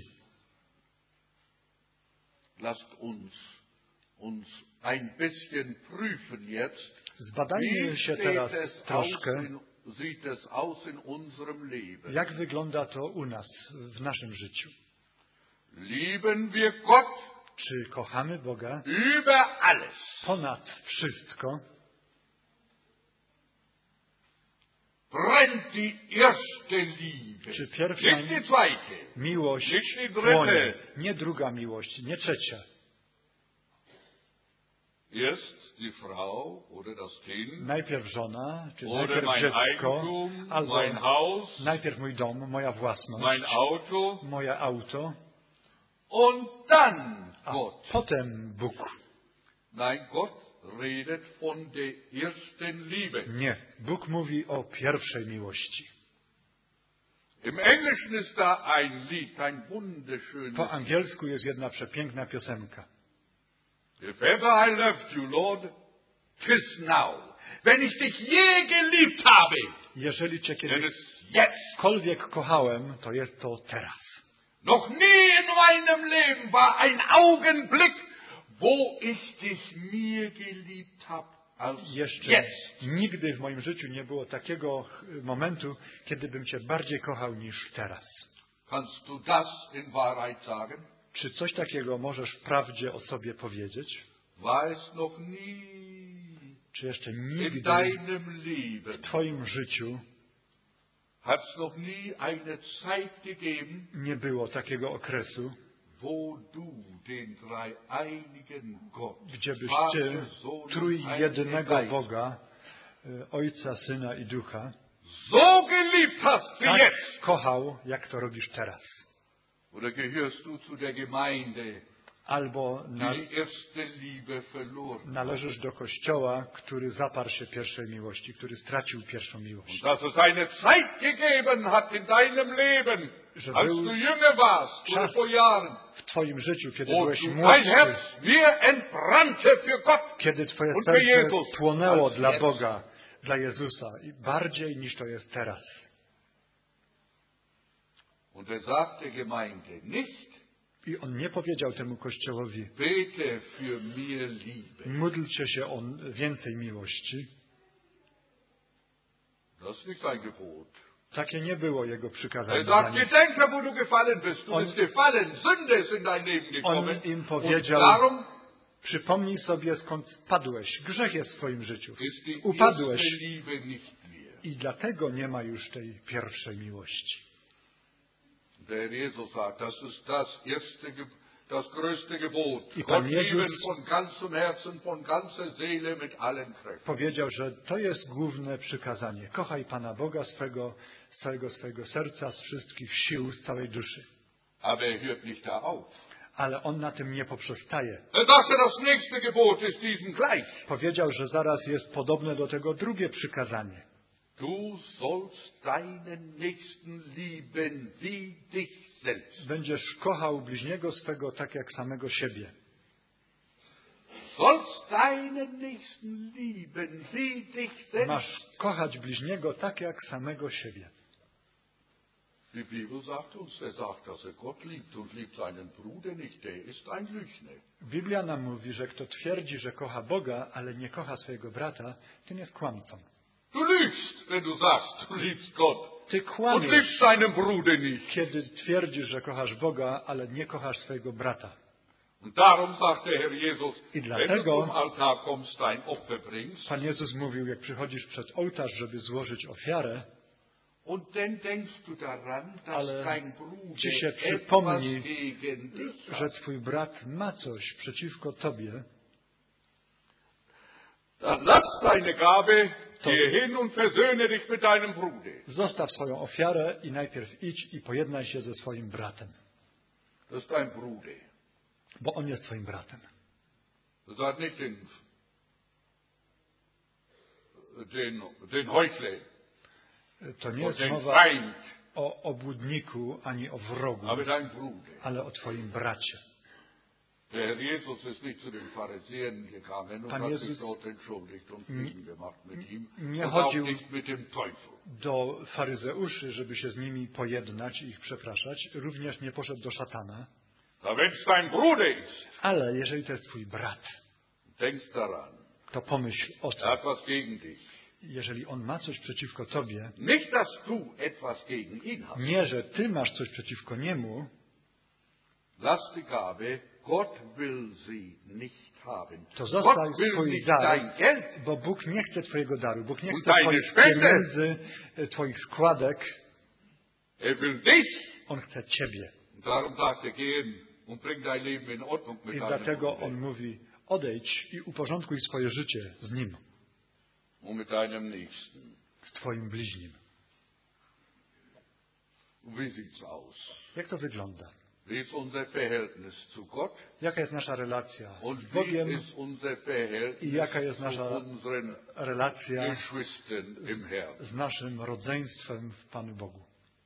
Lasst uns ein bisschen prüfen jetzt, Zbadajmy się teraz troszkę, sieht es aus in unserem Leben. jak wygląda to u nas, w naszym życiu. Lieben wir Gott Czy kochamy Boga über alles? ponad wszystko? Brennt die erste Liebe, Czy pierwsza nicht die zweite, miłość nicht die płonie? dritte. Nie druga miłość, nie trzecia. Erst die Frau oder das Kind Najpierw żona, czy oder najpierw mein dziecko, Eigentum, albo mein Haus, najpierw mój dom, moja własność, mein Auto moje auto, und dann a Gott. potem Bóg. Nein, Gott redet von der ersten Liebe. Nie, Bóg mówi o pierwszej miłości. Im Englischen ist da ein Lied, ein wunderschönes Po angielsku jest jedna przepiękna piosenka. If ever I loved you, Lord, 'tis now. Wenn ich dich je geliebt habe, Jeżeli Cię denn es jetzt. kiedykolwiek kochałem, to jest to teraz. Noch nie in meinem Leben war ein Augenblick, wo ich dich mir geliebt habe als Jeszcze jetzt. nigdy w moim życiu nie było takiego momentu, kiedy bym Cię bardziej kochał niż teraz. Kannst du das in Wahrheit sagen? Czy coś takiego możesz wprawdzie o sobie powiedzieć? War es noch nie Czy jeszcze in nigdy deinem Leben, w Twoim życiu hat es noch nie eine Zeit gegeben, nie było takiego okresu, wo du den dreieinigen Gott, gdzie byś Vater, Ty, Sohn und trójjednego Heiligen Geist, Boga, Ojca, Syna i Ducha, so geliebt hast wie tak jetzt? kochał, jak to robisz teraz. Oder gehörst du zu der Gemeinde, Albo die die erste Liebe verloren hat? należysz do Kościoła, który zaparł się pierwszej miłości, który stracił pierwszą miłość. Dass es eine Zeit gegeben hat in deinem Leben, Że als był du jünger warst, oder czas vor Jahren, w Twoim życiu, kiedy wo byłeś dein młodszy, Herz mir entbrannte für Gott kiedy Twoje und für serce Jesus, płonęło als dla jetzt. Boga, dla Jezusa, i bardziej niż to jest teraz. Und er sagt der Gemeinde nicht, I on nie powiedział temu Kościołowi, bete für mir Liebe. módlcie się o więcej miłości. Das ist nicht sein Gebot. Takie nie było jego Er przykazanie. sagt, dla nich. gedenke, wo du gefallen bist. Du Und- bist gefallen. Sünde ist in dein Leben gekommen. im Und powiedział, darum Przypomnij sobie, skąd spadłeś. Grzech jest w Twoim życiu. ist die Upadłeś erste Liebe nicht mehr. i dlatego nie ma już tej pierwszej miłości. Der Jesus sagt, das ist das größte Gebot. I Gott Pan lieben Jezus von ganzem Herzen, von ganzer Seele, mit allen Kräften. powiedział, że to jest główne przykazanie. Kochaj Pana Boga swego, z całego swojego serca, z wszystkich sił, z całej duszy. Aber er hört nicht da auf. Ale on na tym nie poprzestaje. Er sagte, das nächste Gebot ist diesem gleich. Powiedział, że zaraz jest podobne do tego drugie przykazanie. Du sollst deinen Nächsten lieben wie dich selbst. Będziesz kochał bliźniego swego tak jak samego siebie. Sollst deinen Nächsten lieben wie dich selbst. Masz kochać bliźniego tak jak samego siebie. Die Bibel sagt uns, wer sagt, dass er Gott liebt und liebt seinen Bruder nicht, der ist ein Lügner. Biblia nam mówi, że kto twierdzi, że kocha Boga, ale nie kocha swojego brata, ten jest kłamcą. Du lügst, wenn du sagst, du liebst Gott Ty und kłamiesz, liebst deinen Bruder nicht. kiedy twierdzisz, że kochasz Boga, ale nie kochasz swojego brata. Und darum sagt der Herr Jesus, I wenn du dlatego zum Altar kommst, dein Opfer bringst, Pan Jezus mówił, jak przychodzisz przed ołtarz, żeby złożyć ofiarę, und dann denkst du daran, dass Ale dein Bruder ci się etwas przypomni, gegen dich że hat. twój brat ma coś przeciwko tobie, Dann lass deine Gabe, To- geh hin und versöhne dich mit deinem Bruder. zostaw swoją ofiarę i najpierw idź i pojednaj się ze swoim bratem, Das ist dein Bruder. bo on jest twoim bratem. Das hat nicht den Heuchler To nie und jest den mowa Feind, o obłudniku ani o wrogu, aber dein Bruder. ale o twoim bracie. Der Herr Jesus ist nicht zu den Pharisäern gegangen und Pan hat Jezus sich dort entschuldigt und Frieden gemacht mit ihm nie und auch chodził nicht mit dem Teufel. do faryzeuszy, żeby się z nimi pojednać i ich przepraszać. Również nie poszedł do szatana. Aber wenn es dein Bruder ist, Ale jeżeli to jest twój brat, denkst daran, to pomyśl o er tym. hat was gegen dich. Jeżeli on ma coś przeciwko tobie, Nicht, dass du etwas gegen ihn hast. nie, że ty masz coś przeciwko niemu, Lass die Gabe, Gott will sie nicht haben. to Gott zostań will swój nicht dar, dein Geld. bo Bóg nie chce twojego daru, Bóg nie Und chce deine twoich Spende. pieniędzy, twoich składek, Er will dich. on chce ciebie. Und darum sagt er, geh hin und bring dein Leben in Ordnung mit I deinem dlatego Bruder on mówi, odejdź i uporządkuj swoje życie z nim, und mit deinem Nächsten. z twoim bliźnim. Wie sieht's aus? Jak to wygląda? Wie ist unser Verhältnis zu Gott? Jaka jest nasza relacja Und z wie Bogiem ist unser Verhältnis i jaka jest zu nasza unseren relacja Geschwistern im Herrn? z naszym rodzeństwem w Panu Bogu?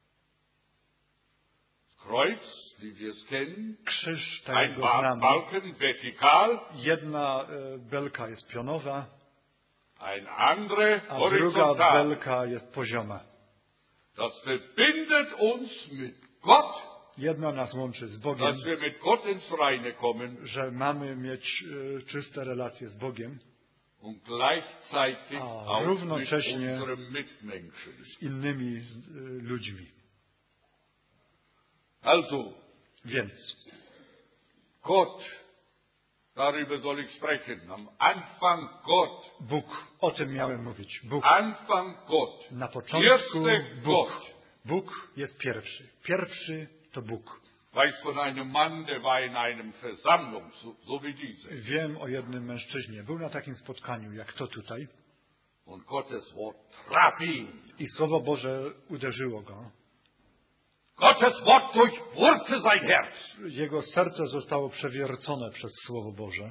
Kreuz, wie wir es kennen, Krzyż, tak ein jak go znamy. Balken vertikal, Jedna belka jest pionowa, ein andere a druga horizontal. belka jest pozioma. Das verbindet uns mit Gott Jedno nas łączy z Bogiem, dass wir mit Gott ins Reine kommen że mamy mieć czyste relacje z Bogiem, und gleichzeitig auch mit równocześnie unseren Mitmenschen. z innymi ludźmi. Also, Więc Gott, darüber soll ich sprechen. Am Anfang Gott. Bóg, o tym miałem mówić. Bóg, Anfang Gott. na początku Erste Bóg. Gott. Bóg jest pierwszy. Pierwszy to Bóg. Weiß von einem Mann, der war in einem Versammlung, so wie diese. Wiem o jednym mężczyźnie. Był na takim spotkaniu, jak to tutaj. Und Gottes Wort traf ihn. I Słowo Boże uderzyło go. Gottes Wort durchbohrte sein Herz. Jego serce zostało przewiercone przez Słowo Boże.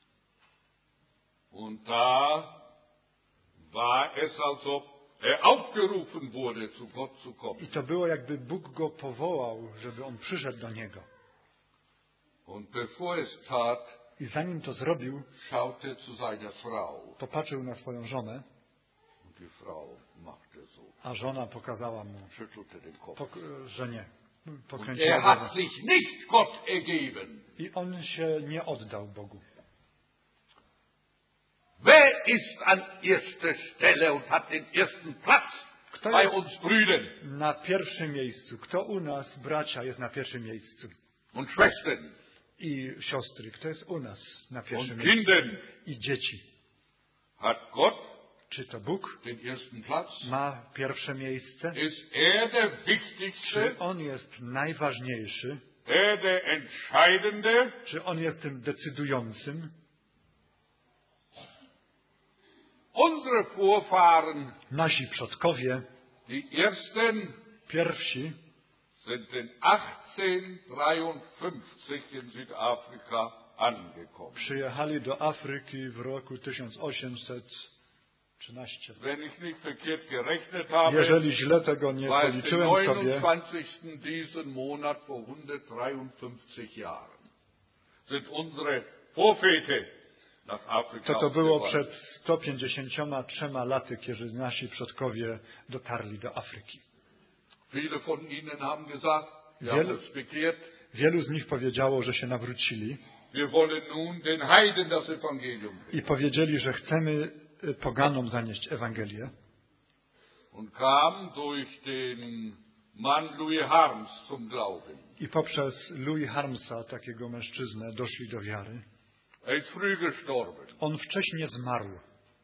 Und da war es, als ob aufgerufen wurde, zu Gott zu kommen. I to było, jakby Bóg go powołał, żeby on przyszedł do niego. Und bevor es tat, I zanim to zrobił, schaute zu seiner Frau. popatrzył na swoją żonę, Und die Frau machte so, a żona pokazała mu, schüttelte den Kopf. że nie. Und Pokręciła hat głową. sich nicht Gott ergeben. I on się nie oddał Bogu. Wer ist an erster Stelle und hat den ersten Platz Kto bei jest uns Brüdern na pierwszym miejscu? Kto u nas, bracia, jest na pierwszym miejscu? und Schwestern I siostry, kto jest u nas na und pierwszym miejscu? Kindern? I dzieci. Hat Gott Czy to Bóg den ersten Platz? ma pierwsze miejsce? Ist der wichtigste, Czy On jest najważniejszy? der entscheidende? Czy On jest tym decydującym? Unsere Vorfahren, Nasi przodkowie, die ersten, pierwsi, sind in 1853 in Südafrika angekommen. przyjechali do Afryki w roku 1813. Wenn ich nicht verkehrt gerechnet habe, Jeżeli źle tego nie war es der policzyłem sobie, 29. diesen Monat vor 153 Jahren. Sind unsere Vorväter nach Afrika to było ausgewandert. przed 153 laty, kiedy nasi przodkowie dotarli do Afryki. Viele von ihnen haben gesagt, wir Wielu- haben uns bekehrt, Wielu z nich powiedziało, że się nawrócili wir wollen nun den Heiden das Evangelium bringen. i powiedzieli, że chcemy poganom zanieść Ewangelię. Und kamen durch den Mann Louis Harms zum Glauben. I poprzez Louis Harmsa, takiego mężczyznę, doszli do wiary. Er ist früh gestorben. On wcześniej zmarł.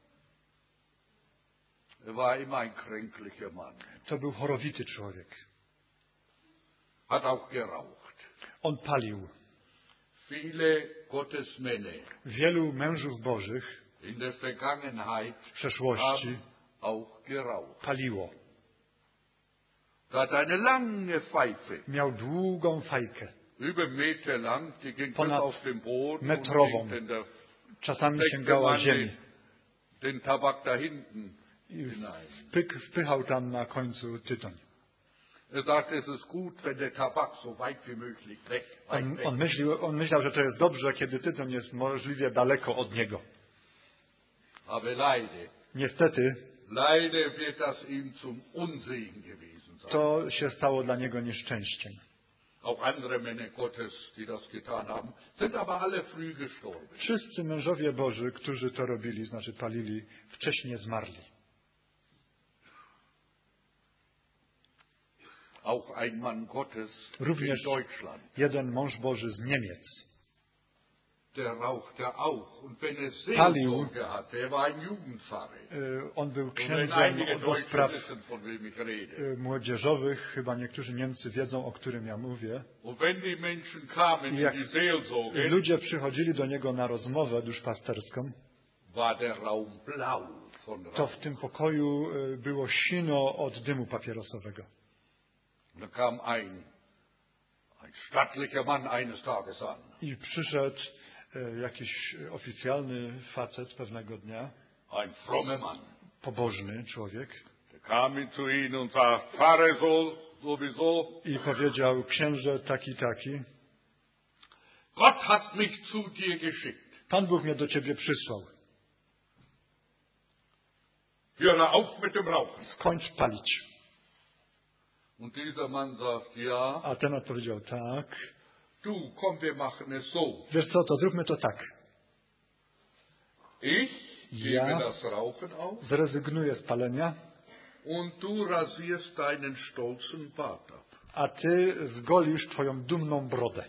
Er war immer ein kränklicher Mann. To był chorowity człowiek. Hat auch geraucht. On palił. Viele Gottesmänner Wielu mężów bożych in der Vergangenheit w przeszłości haben auch geraucht. paliło. Er hat eine lange Pfeife, Miał długą fajkę, über Meter lang, die ging bis Ponad auf den Boden metrową. und in der czasami steckte sięgała man ziemi. den Tabak da hinten I hinein. wpychał tam na końcu tytoń. Er sagte, es ist gut, wenn der Tabak so weit wie möglich weg, weit weg. On myślał, że to jest dobrze, kiedy tytoń jest możliwie daleko od niego. Aber leider Niestety wird das ihm zum Unsegen gewesen sein. to się stało dla niego nieszczęściem. Auch andere Männer Gottes, die das getan haben, sind aber alle früh gestorben. Wszyscy mężowie Boży, którzy to robili, znaczy palili, wcześniej zmarli. Auch ein Mann Gottes Również in Deutschland, jeden mąż Boży z Niemiec. der rauchte auch. Und wenn er Palił. Seelsorge hatte, er war ein Jugendpfarrer. On był Und wenn księdzem einige do Deutsche spraw wissen, von wem ich rede. młodzieżowych, chyba niektórzy Niemcy wiedzą, o którym ja mówię. Und wenn die Menschen kamen I in jak die Seelsorge, ludzie przychodzili do niego na rozmowę duszpasterską, war der Raum blau von to Rauch. w tym pokoju było sino od dymu papierosowego. Und da kam ein stattlicher Mann eines Tages an. I przyszedł jakiś oficjalny facet pewnego dnia, Ein frommer Mann. pobożny człowiek, Der kam zu ihnen und sagt, Pfarrer sowieso, i powiedział: księże taki, Gott hat mich zu dir geschickt. Pan Bóg mnie do ciebie przysłał. Höre auf mit dem Rauchen. Skończ palić. Und dieser Mann sagt, ja, A ten odpowiedział tak. du, komm, wir machen es so. Wiesz co, to zróbmy to tak. Ich gebe Ja das Rauchen auf zrezygnuję z palenia, und du rasierst deinen stolzen Bart ab. a ty zgolisz twoją dumną brodę.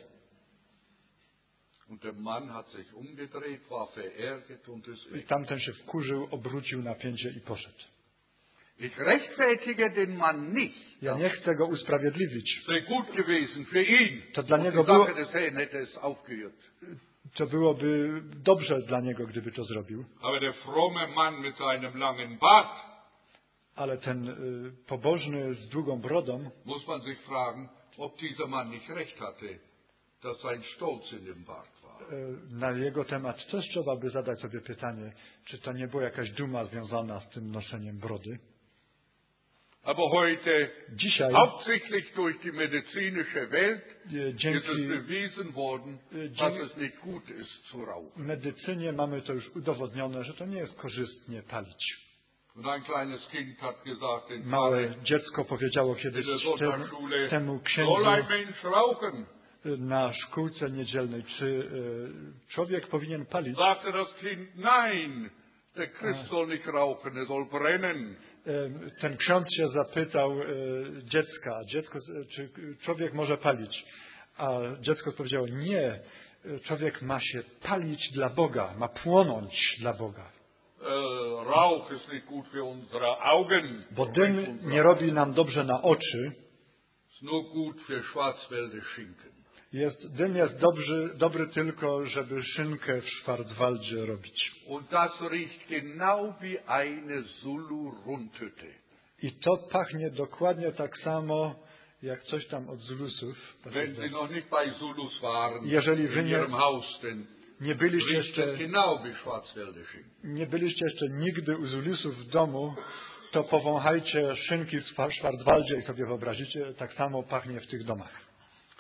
Und der Mann hat sich umgedreht, war verärgert und ist I weg. tamten się wkurzył, obrócił napięcie i poszedł. Ich rechtfertige den Mann nicht. Ja nie chcę go usprawiedliwić. Es wäre gut gewesen für ihn. To dla Und niego die było, Sache des Herrn hätte es aufgehört. to byłoby dobrze dla niego, gdyby to zrobił. Aber der fromme Mann mit seinem langen Bart, Ale ten pobożny z długą brodą, muss man sich fragen, ob dieser Mann nicht recht hatte, dass sein Stolz in dem Bart war. na jego temat też trzeba by zadać sobie pytanie, czy to nie była jakaś duma związana z tym noszeniem brody. Aber heute, Dzisiaj hauptsächlich durch die medizinische Welt, ist es dzięki bewiesen worden, dass es nicht gut ist zu rauchen. medycynie mamy to już udowodnione, że to nie jest korzystnie palić. Und ein kleines Kind hat gesagt, den Małe dziecko powiedziało in kiedyś der Sonntagsschule, temu soll ein księdzu Mensch rauchen? na szkółce niedzielnej, czy człowiek powinien palić. Sagte das Kind, nein, der Christ soll nicht rauchen, er soll brennen. Ten ksiądz się zapytał dziecko, czy człowiek może palić. A dziecko odpowiedziało, nie, człowiek ma się palić dla Boga, ma płonąć dla Boga. Rauch ist nicht gut für unsere Augen. Bo dym nie robi nam dobrze na oczy. Ist nur gut für Schwarzwälder Schinken. Dym jest dobry tylko, żeby szynkę w Schwarzwaldzie robić. Und das riecht genau wie eine Zulu-Rundhütte. I to pachnie dokładnie tak samo, jak coś tam od Zulusów. Wenn Sie noch nicht bei Zulus waren, Jeżeli wy in Ihrem Haus, denn nie byliście riecht jeszcze es genau wie Schwarzwälder Schinken. nigdy u Zulusów w domu, to powąchajcie szynki w Schwarzwaldzie i sobie wyobrazicie, tak samo pachnie w tych domach.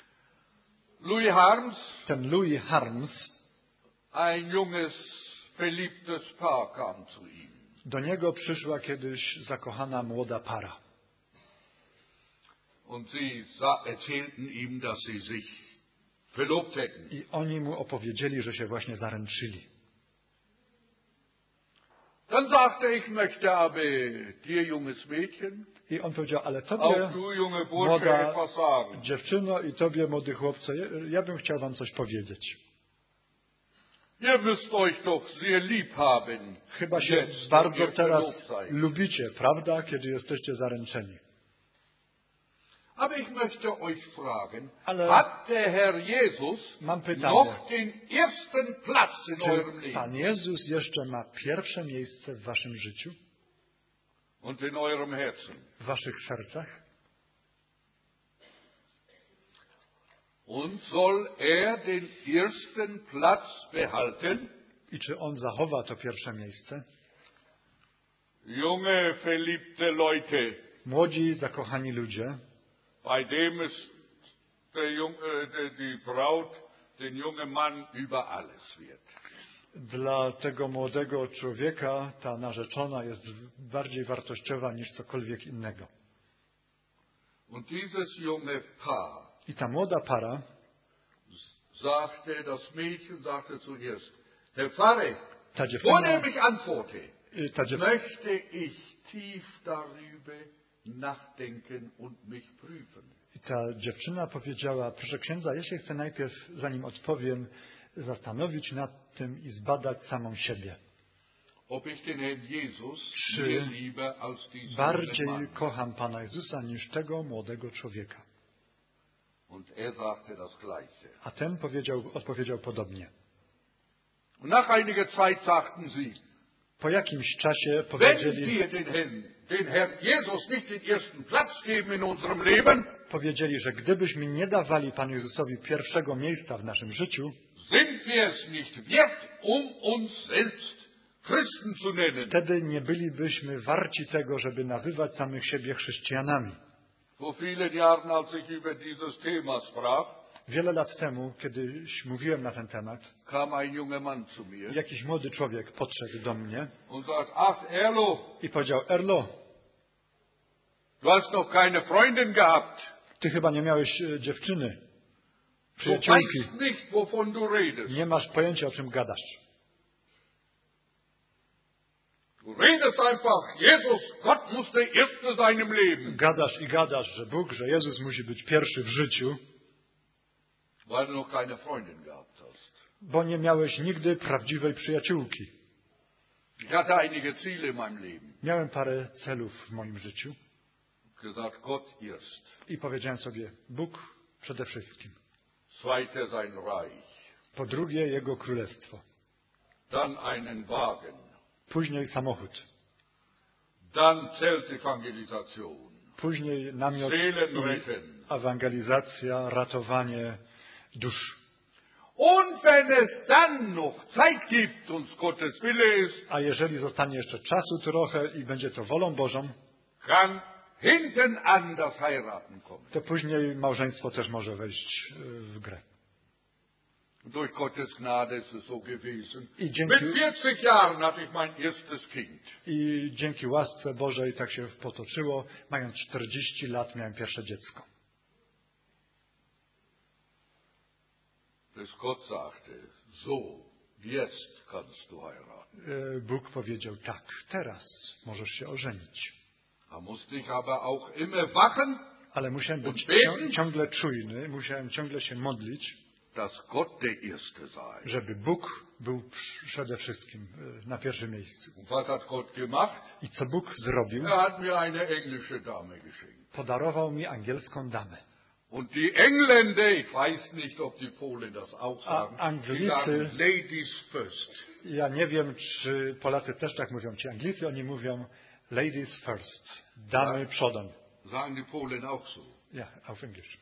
Louis Harms, Ten Louis Harms, ein junges, verliebtes Paar kam zu ihm. do niego przyszła kiedyś zakochana młoda para. Und sie erzählten ihm, dass sie sich verlobt hätten. I oni mu opowiedzieli, że się właśnie zaręczyli. Dann sagte ich möchte aber dir, junges Mädchen, I on powiedział, ale tobie, auch du, junge Bursche, młoda etwas sagen. dziewczyno, i tobie, młody chłopcze, ja bym chciał wam coś powiedzieć. Ihr müsst euch doch sehr lieb haben. Chyba się Jetzt, wenn bardzo ihr teraz verlobt seid. lubicie, prawda, kiedy jesteście zaręczeni. Aber ich möchte euch fragen, Ale hat der Herr Jesus mam pytanie. noch den ersten Platz in eurem Czy Leben Pan Jezus jeszcze ma pierwsze miejsce w waszym życiu, und in eurem Herzen? w waszych sercach? Und soll er den ersten Platz behalten? I czy On zachowa to pierwsze miejsce? Junge, verliebte Leute, Młodzi, zakochani ludzie, bei dem ist die Braut den jungen Mann über alles wert. dla tego młodego człowieka ta narzeczona jest bardziej wartościowa niż cokolwiek innego. Und dieses junge Paar I ta młoda para, das Mädchen sagte zuerst, Herr Pfarrer, ta vor dziewczyna, dem ich antworte, ta möchte ich tief darüber nachdenken und mich prüfen. dziewczyna powiedziała, proszę księdza, ja się chcę najpierw, zanim odpowiem, zastanowić nad tym i zbadać samą siebie. Ob ich den Herrn Jesus Czy mehr liebe als diesen bardziej jungen Mann. kocham Pana Jezusa niż tego młodego człowieka. Und er sagte das Gleiche. A ten odpowiedział podobnie. Und nach einiger Zeit sagten sie, Po jakimś czasie wenn powiedzieli, wir den Herrn Jesus nicht den ersten Platz geben in unserem Leben, że gdybyśmy nie dawali Panu Jezusowi pierwszego miejsca w naszym życiu, sind wir es nicht wert, uns selbst Christen zu nennen. wtedy nie bylibyśmy warci tego, żeby nazywać samych siebie chrześcijanami. Vor vielen Jahren, als ich über dieses Thema sprach, Wiele lat temu, kiedyś mówiłem na ten temat, kam ein junger Mann zu mir jakiś młody człowiek podszedł do mnie und sagt, ach Erlo, i powiedział, Erlo, du Du hast noch keine Freundin gehabt. Ty chyba nie miałeś dziewczyny, Du przyjaciółki. weißt nicht, wovon du redest. Nie masz pojęcia, o czym gadasz. Du redest einfach, Jesus, Gott muss der Erste sein im Leben. Gadasz i gadasz, że Bóg, że Jezus musi być pierwszy w życiu, Weil du noch keine Freundin gehabt hast. bo nie miałeś nigdy prawdziwej przyjaciółki. Ich hatte einige Ziele in meinem Leben. Miałem parę celów w moim życiu Gesagt, Gott erst. i powiedziałem sobie, Bóg przede wszystkim. Zweiter sein Reich. Po drugie, Jego Królestwo. Dann einen Wagen. Później samochód. Dann Zeltevangelisation. Później namiot Seelen i retten. ewangelizacja, ratowanie dusz. Und wenn es dann noch Zeit gibt und Gottes Wille ist, A jeżeli zostanie jeszcze czasu trochę i będzie to wolą Bożą, kann hinten an das Heiraten kommen. to później małżeństwo też może wejść w grę. Durch Gottes Gnade ist es so gewesen. I dzięki- Mit 40 Jahren hatte ich mein erstes Kind. I dzięki łasce Bożej tak się potoczyło. Mając 40 lat miałem pierwsze dziecko. Bis Gott sagte, so, jetzt kannst du heiraten. Bóg powiedział, tak, teraz możesz się ożenić. Da musste ich aber auch immer wachen, Ale musiałem być beten? ciągle czujny, musiałem ciągle się modlić, dass Gott der Erste sei. żeby Bóg był przede wszystkim na pierwszym miejscu. Und was hat Gott gemacht? I co Bóg zrobił? Er hat mir eine englische Dame geschenkt. Podarował mi angielską damę. Und die Engländer, ich weiß nicht, ob die Polen das auch sagen, die Anglicy- sagen Ladies first. Ja nie wiem, czy Polacy też tak mówią. Ci Anglicy, oni mówią ladies first. Damy przodem. Sagen die Polen auch so. Ja, auf Englisch.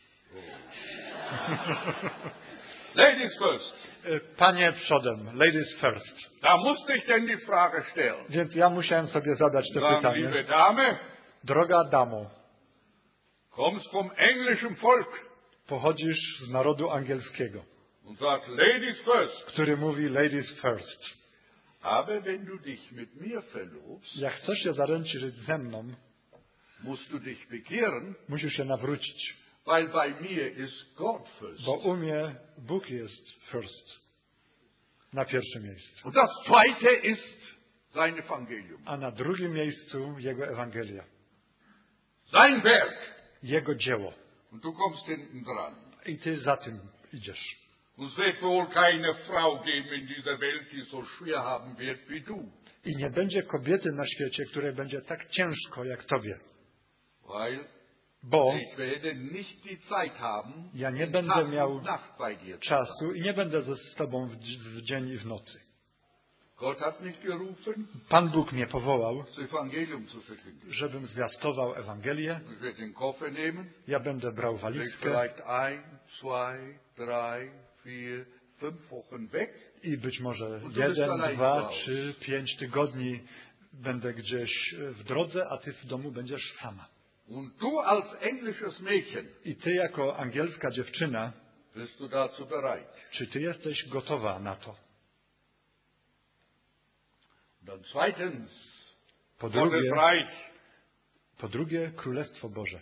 Ladies first. Panie przodem, ladies first. Da musste ich denn die Frage stellen. Więc ja musiałem sobie zadać to Sagen, pytanie. liebe Dame, Droga damo, kommst vom englischen Volk pochodzisz z narodu angielskiego, und sagt Ladies first. który mówi ladies first. Aber wenn du dich mit mir verlobst, Jak chcesz się zaręczyć ze mną, musst du dich bekehren, musisz się nawrócić, weil bei mir ist Gott first. bo u mnie Bóg jest first. Na pierwszym miejscu. Und das zweite ist sein Evangelium. A na drugim miejscu Jego Ewangelia. Sein Werk. Jego dzieło. Und du kommst hinten dran. I ty za tym idziesz. Und es wird wohl keine Frau geben in dieser Welt, die so schwer haben wird wie du. I nie będzie kobiety na świecie, której będzie tak ciężko jak tobie. Weil Bo ich werde nicht die Zeit haben, ja nie in będę Tag miał und Nacht bei dir zu sein. czasu i nie będę z tobą w dzień i w nocy. Gott hat mich gerufen, Pan Bóg mnie powołał, das Evangelium zu verkünden. żebym zwiastował Ewangelię. Ich werde den Koffer nehmen, Ja będę brał leg walizkę vielleicht 1, 2, 3, 4, 5 Wochen weg. i być może No to jest 1, dalej 2, wow. 3, 5 tygodni będę gdzieś w drodze, a ty w domu będziesz sama. Und du als englisches Mädchen, I ty jako angielska dziewczyna, bist du dazu bereit? czy ty jesteś gotowa na to? Und dann zweitens, Po Gottes drugie, Reich. Królestwo Boże.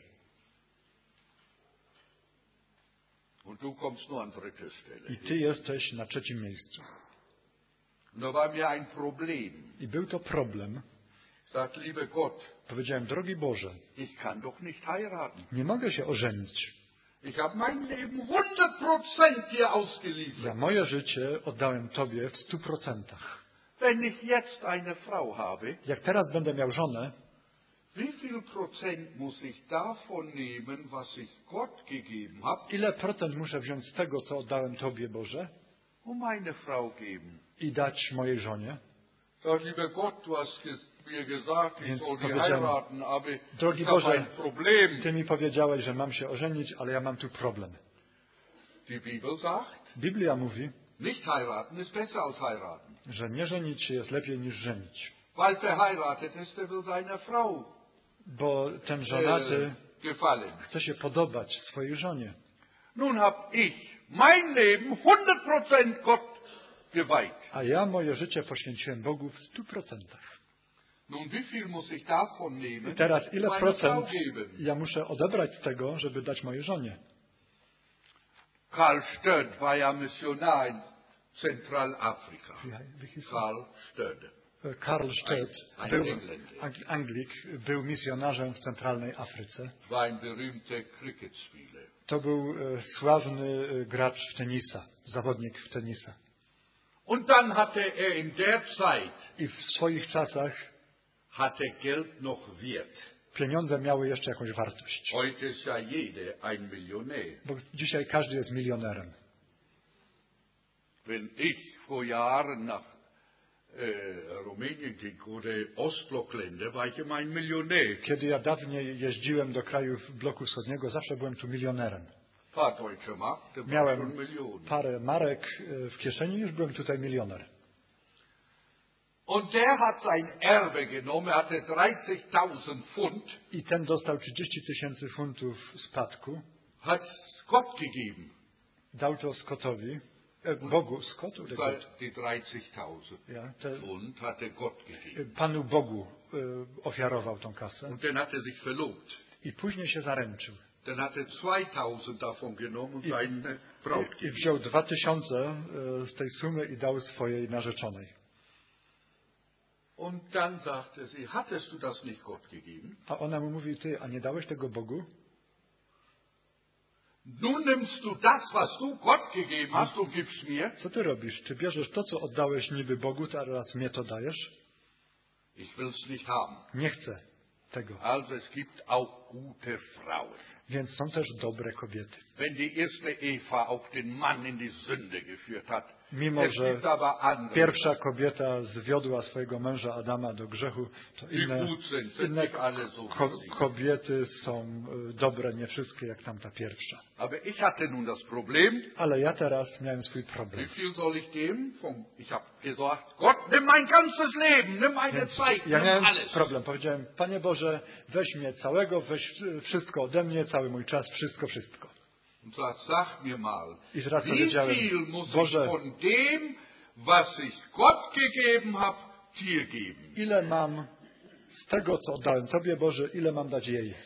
Und du kommst nur an dritter Stelle. I ty jesteś na trzecim miejscu. Und da war mir ein Problem. I był to problem. Ich sagte, lieber Gott, Powiedziałem, drogi Boże, ich kann doch nicht heiraten. nie mogę się ożenić. Ich habe mein Leben 100% dir Ja ausgeliefert. moje życie oddałem Tobie w 100%. Wenn ich jetzt eine Frau habe, Jak teraz będę miał żonę, wie viel Prozent muss ich davon nehmen, was ich Gott gegeben habe, ile procent muszę wziąć z tego, co oddałem Tobie, Boże, um meine Frau geben? i dać mojej żonie? Sag, lieber Gott, du hast mir gesagt, ich Więc soll die powiedziałem, heiraten, aber drogi ich habe Boże, ein Problem. Ty mi powiedziałeś, że mam się ożenić, ale ja mam tu problem. Die Bibel sagt, Biblia mówi, nicht heiraten ist besser als heiraten. że nie żenić się jest lepiej niż żenić. Weil verheiratet ist, der will seiner Frau Bo ten żonaty gefallen. chce się podobać swojej żonie. Nun habe ich mein Leben 100% Gott geweiht. A ja moje życie poświęciłem Bogu w 100%. Nun, wie viel muss ich davon I nehmen? teraz ile Meiner procent Frau geben? ja muszę odebrać z tego, żeby dać mojej żonie? Karl Stöd war ja Missionar in Zentralafrika. Wie hieß er? Karl Stöd. Karl Stöd, Ein był Engländer. Anglik, był misjonarzem w centralnej Afryce. War ein berühmter Cricketspieler. To był sławny gracz w tenisa, zawodnik w tenisa. Und dann hatte er in der Zeit, I w swoich czasach hatte Geld noch Wert. pieniądze miały jeszcze jakąś wartość. Heute ist ja jeder ein Millionär. Bo dzisiaj każdy jest milionerem. Wenn ich vor Jahren nach Rumänien ging oder Ostblockländer, war ich immer ein Millionär. Kiedy ja dawniej jeździłem do krajów bloku wschodniego, zawsze byłem tu milionerem. Paar deutsche Mark, da war Miałem schon Millionen. parę marek w kieszeni i już byłem tutaj milioner. Und der hat sein Erbe genommen, er hatte 30.000 Pfund, I ten dostał 30 000 funtów spadku. hat Gott gegeben. Dał to Scottowi, Bogu, Scott oder Gott? Die 30.000 Ja, Pfund hatte Gott gegeben. Panu Bogu ofiarował tą kasę Und dann hat er sich verlobt. i później się zaręczył. Dann hat er 2.000 davon genommen und seine Braut I gegeben. wziął 2000 z tej sumy i dał swojej narzeczonej. Und dann sagte sie, hattest du das nicht Gott gegeben? A ona mu mówi, ty, a nie dałeś tego Bogu? Nun nimmst du das, was du Gott gegeben hast, und gibst mir. Co ty robisz? Czy bierzesz to, co oddałeś niby Bogu, teraz mnie to dajesz? Ich will's nicht haben. Nie chcę tego. Also es gibt auch gute Frauen. Więc są też dobre kobiety. Wenn die erste Eva auch den Mann in die Sünde geführt hat, Mimo, es że gibt aber andere, pierwsza kobieta zwiodła swojego męża Adama do grzechu, to die inne gut sind, sind inne nicht alle so wie sie. kobiety są dobre, nie wszystkie jak tamta pierwsza. Aber ich hatte nun das Problem, Ale ja teraz miałem swój wie problem. viel soll ich geben? Ich habe gesagt, Gott, nimm mein ganzes Leben, nimm meine Więc Zeit, ja nimm miałem alles. problem. Powiedziałem, Panie Boże, weź mnie całego, weź wszystko ode mnie, cały mój czas, wszystko. Und sag mir mal, I teraz wie powiedziałem, viel muss ich Boże, von dem, was ich Gott gegeben habe, dir geben? ile mam z tego, co oddałem Tobie, Boże, ile mam dać jej?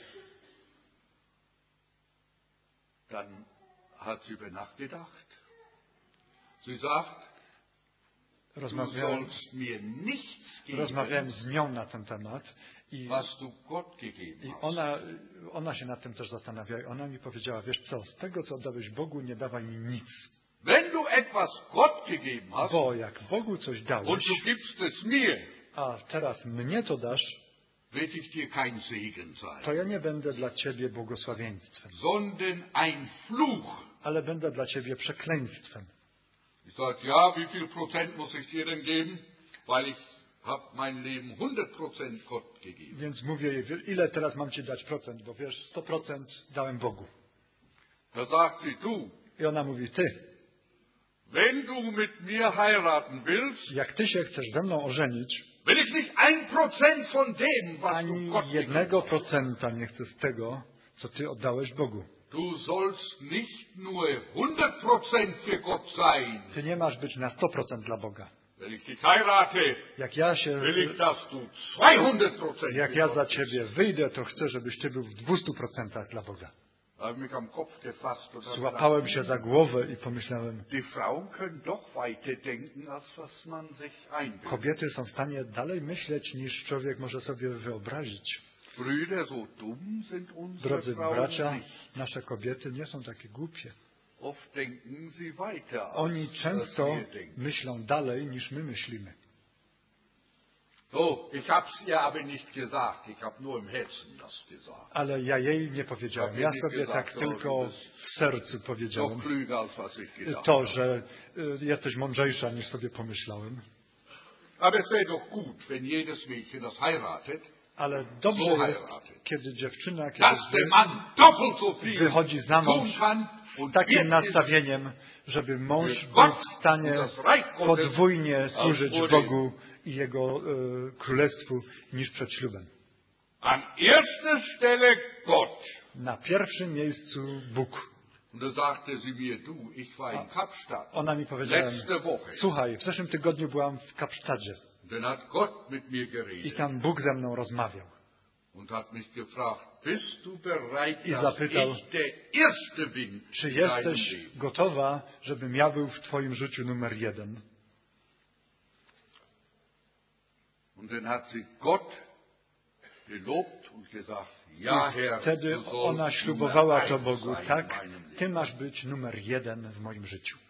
Dann hat sie über Nacht gedacht. Sie sagt, du sollst mir nichts Rozmawiałem geben, z nią na ten temat i was du Gott gegeben hast. ona się nad tym też zastanawia i ona mi powiedziała, wiesz co, z tego, co oddałeś Bogu, nie dawaj mi nic. Wenn du etwas Gott gegeben hast Bo jak Bogu coś und dałeś, du gibst es mir, a teraz mnie to dasz, wird ich dir kein Segen sein, to ja nie będę dla Ciebie błogosławieństwem, sondern ein Fluch. ale będę dla Ciebie przekleństwem. Ich sage, ja, wie viel Prozent muss ich dir denn geben? Weil ich habe mein Leben 100% Gott gegeben. Więc mówię jej, ile teraz mam Ci dać procent, bo wiesz, 100% dałem Bogu. Da sagt sie, du, I ona mówi, ty, wenn du mit mir heiraten willst, jak Ty się chcesz ze mną ożenić, will ich nicht 1% von dem, was du ani Gott gegeben hast. 1% nie chcę z tego, co Ty oddałeś Bogu. Du sollst nicht nur 100% für Gott sein. Ty nie masz być na 100% dla Boga. Wenn ich dich heirate, Jak ja się, will ich, dass du 200% jak für ja Gott za bist. Ciebie wyjdę, to chcę, żebyś Ty był w 200% dla Boga. Da habe ich mich am Kopf gefasst und habe Złapałem się za głowę i pomyślałem, die Frauen können doch weiter denken, als was man sich einbildet. kobiety są w stanie dalej myśleć, niż człowiek może sobie wyobrazić. Brüder, so dumm sind unsere Drodzy Frauen bracia, nicht. nasze kobiety nie są takie głupie. Oft denken sie weiter, Oni als często wir denken. myślą dalej, niż my myślimy. So, ich habe es ihr aber nicht gesagt. Ich habe nur im Herzen das gesagt. Ale ja jej nie powiedziałem. Ja sobie tak tylko w sercu Noch powiedziałem klüger, als was ich gedacht to, habe. że jesteś mądrzejsza, niż sobie pomyślałem. Aber es wäre doch gut, wenn jedes Mädchen, das heiratet, Ale dobrze So jest, heiratet. kiedy dziewczyna, kiedy dass der Mann doppelt so viel wychodzi za mąż tun kann und takim wird nastawieniem, żeby mąż Für był Gott w stanie und das Reich Gottes podwójnie służyć als Bogu i Jego królestwu niż przed ślubem. an erster Stelle Gott. Na pierwszym miejscu Bóg. Und da sagte sie mir, du, ich war in Kapstadt Ona mi powiedziała, letzte Woche. słuchaj, w zeszłym tygodniu byłam w Kapsztadzie. Dann hat Gott mit mir I geredet tam Bóg ze mną rozmawiał. und hat mich gefragt, bist du bereit, I dass zapytał, ich der Erste bin czy in deinem jesteś Leben? gotowa, żebym ja był w twoim życiu numer 1? Und dann hat sie Gott gelobt und gesagt, ja, Herr, Wtedy du ona sollst ślubowała Nummer to 1 Bogu, sein in tak, meinem Leben. ty masz być numer 1 w moim życiu.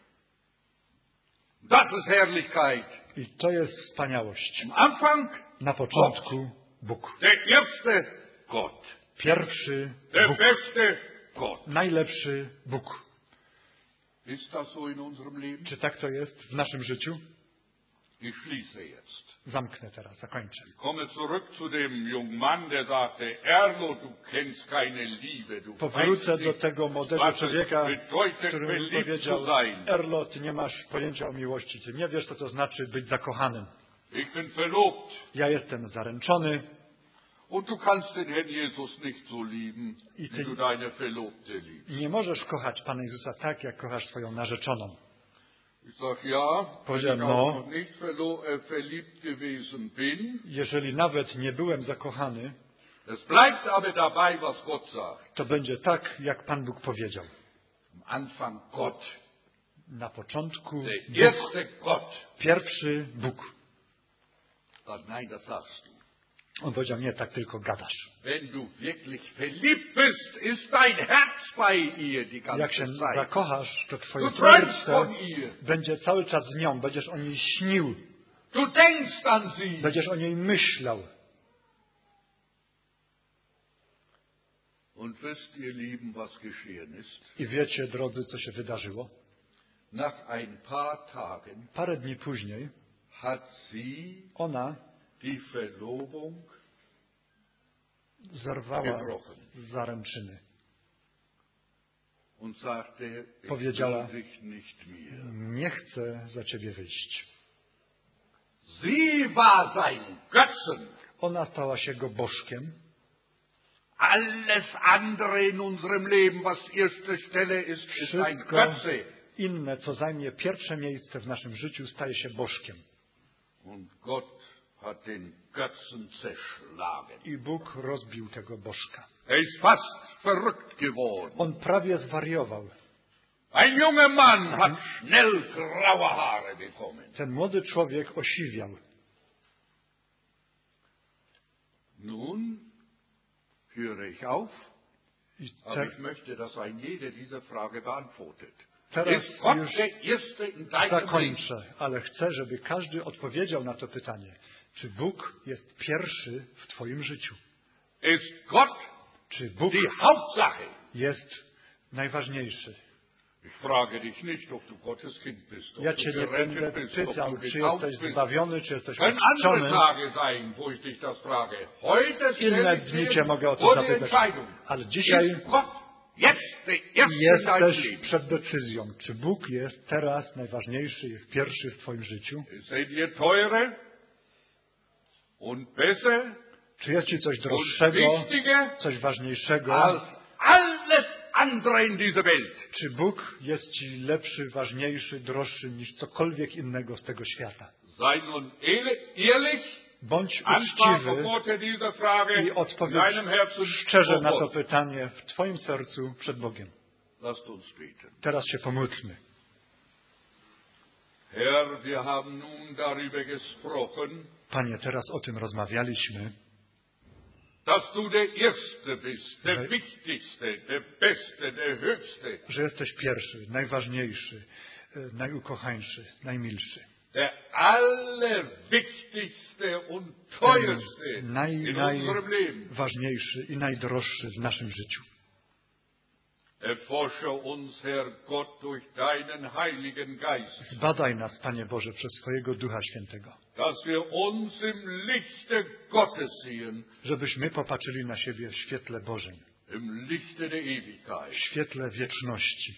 Das ist Herrlichkeit. I to jest wspaniałość. Am Anfang Na początku Bóg. der erste Gott, Pierwszy der Bóg. beste Gott. Najlepszy Bóg. Ist das so in unserem Leben? Czy tak to jest w naszym życiu? Ich schließe jetzt. Zamknę teraz, zakończę. Ich komme zurück zu dem jungen Mann, der sagte, Erlo, du kennst keine Liebe, du weißt Powrócę do nicht, tego młodego was es człowieka, bedeutet, który mi verliebt powiedział: zu sein. Erlo, ty nie masz pojęcia o miłości, ty nie wiesz, co to znaczy być zakochanym. Ich bin verlobt. Ja jestem zaręczony Und du kannst den Herrn Jesus nicht so lieben, I wie ty- du deine Verlobte liebst. i nie możesz kochać Pana Jezusa tak, jak kochasz swoją narzeczoną. Ich sage, ja, wenn Powiedziałem, ich no. auch noch nicht verliebt gewesen bin, Jeżeli nawet nie byłem zakochany, es bleibt aber dabei, was Gott sagt. to będzie tak, jak Pan Bóg powiedział. Am Anfang Gott, Na początku der Bóg, erste Gott. pierwszy Bóg. Sagt, nein, das sagst du. On powiedział: nie, tak tylko gadasz. Wenn du wirklich verliebt bist, ist dein Herz bei ihr die Jak się ganze Zeit. zakochasz, to twoje Du träumst serce von ihr. będzie cały czas z nią, będziesz o niej śnił, Du denkst an sie. będziesz o niej myślał. Und wisst ihr, Lieben, was geschehen ist? I wiecie, drodzy, co się wydarzyło? Nach ein paar Tagen Parę dni później hat sie ona die Verlobung zerwała gebrochen z zaręczyny. und sagte, ich Powiedziała: will dich nicht mehr. nie chcę za ciebie wyjść. Sie war sein Götzen. Ona stała się go bożkiem. Alles andere in unserem Leben, was erste Stelle ist, ist ein Wszystko Götze. inne, co zajmie pierwsze miejsce w naszym życiu, staje się bożkiem. Und Gott hat den Götzen zerschlagen. I Bóg rozbił tego bożka. Er ist fast verrückt geworden. On prawie zwariował. Ein junger Mann hat schnell graue Haare bekommen. Ten młody człowiek osiwiał. Nun höre ich auf, I aber ich möchte, dass ein jeder diese Frage beantwortet. teraz Ist Gott już der Erste in deinem Leben? zakończę, ale chcę, żeby każdy odpowiedział na to pytanie. Czy Bóg jest pierwszy w twoim życiu? Ist Gott Czy Bóg die Hauptsache? jest najważniejszy? Ich frage dich nicht, ob du Gottes Kind bist, ob Ja du cię nie będę gerettet bist, ob pytał, du czy getauft jesteś bist. zbawiony, czy jesteś Können andere ochrzczony. Tage sein, wo ich dich das frage. Heute Inne stelle ich dni dir cię mogę o to vor die zapytać. Entscheidung. Ale dzisiaj Ist Gott jetzt der Erste in deinem jesteś Leben? przed decyzją. Czy Bóg jest teraz najważniejszy, jest pierwszy w twoim życiu? Ist er dir teurer und besser Czy jest ci coś und droższego, wichtiger coś ważniejszego? als alles andere in dieser Welt? Czy Bóg jest ci lepszy, ważniejszy, droższy niż cokolwiek innego z tego świata? Sei nun ehrlich, Bądź antworte uczciwy dieser Frage i in odpowiedz deinem Herzen szczerze vor na to Gott. pytanie w twoim sercu przed Bogiem. Lasst uns beten. Teraz się pomódlmy. Herr, wir haben nun darüber gesprochen, Panie, teraz o tym rozmawialiśmy, dass du der Erste bist, der Że- Wichtigste, der Beste, der Höchste, że jesteś pierwszy, najważniejszy, najukochańszy, najmilszy. der Allerwichtigste und Teuerste in unserem Leben. Najważniejszy i najdroższy w naszym życiu. Erforsche uns, Herr Gott, durch deinen Heiligen Geist, Zbadaj nas, Panie Boże, przez swojego Ducha Świętego, dass wir uns im Lichte Gottes sehen, żebyśmy popatrzyli na siebie w świetle Bożym, im Lichte der Ewigkeit. w świetle wieczności.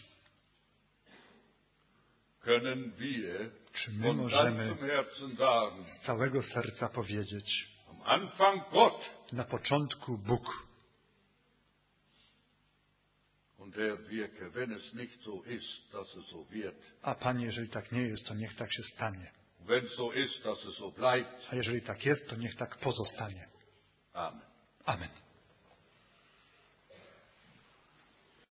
Können wir Czy my von możemy ganzem Herzen sagen, z całego serca powiedzieć: am Anfang Gott, na początku Bóg. und Herr, wenn es nicht so ist, dass es so wird, A Panie, jeżeli tak nie jest, to niech tak się stanie. wenn es so ist, dass es so bleibt. A jeżeli tak jest, to niech tak pozostanie. Amen. Amen.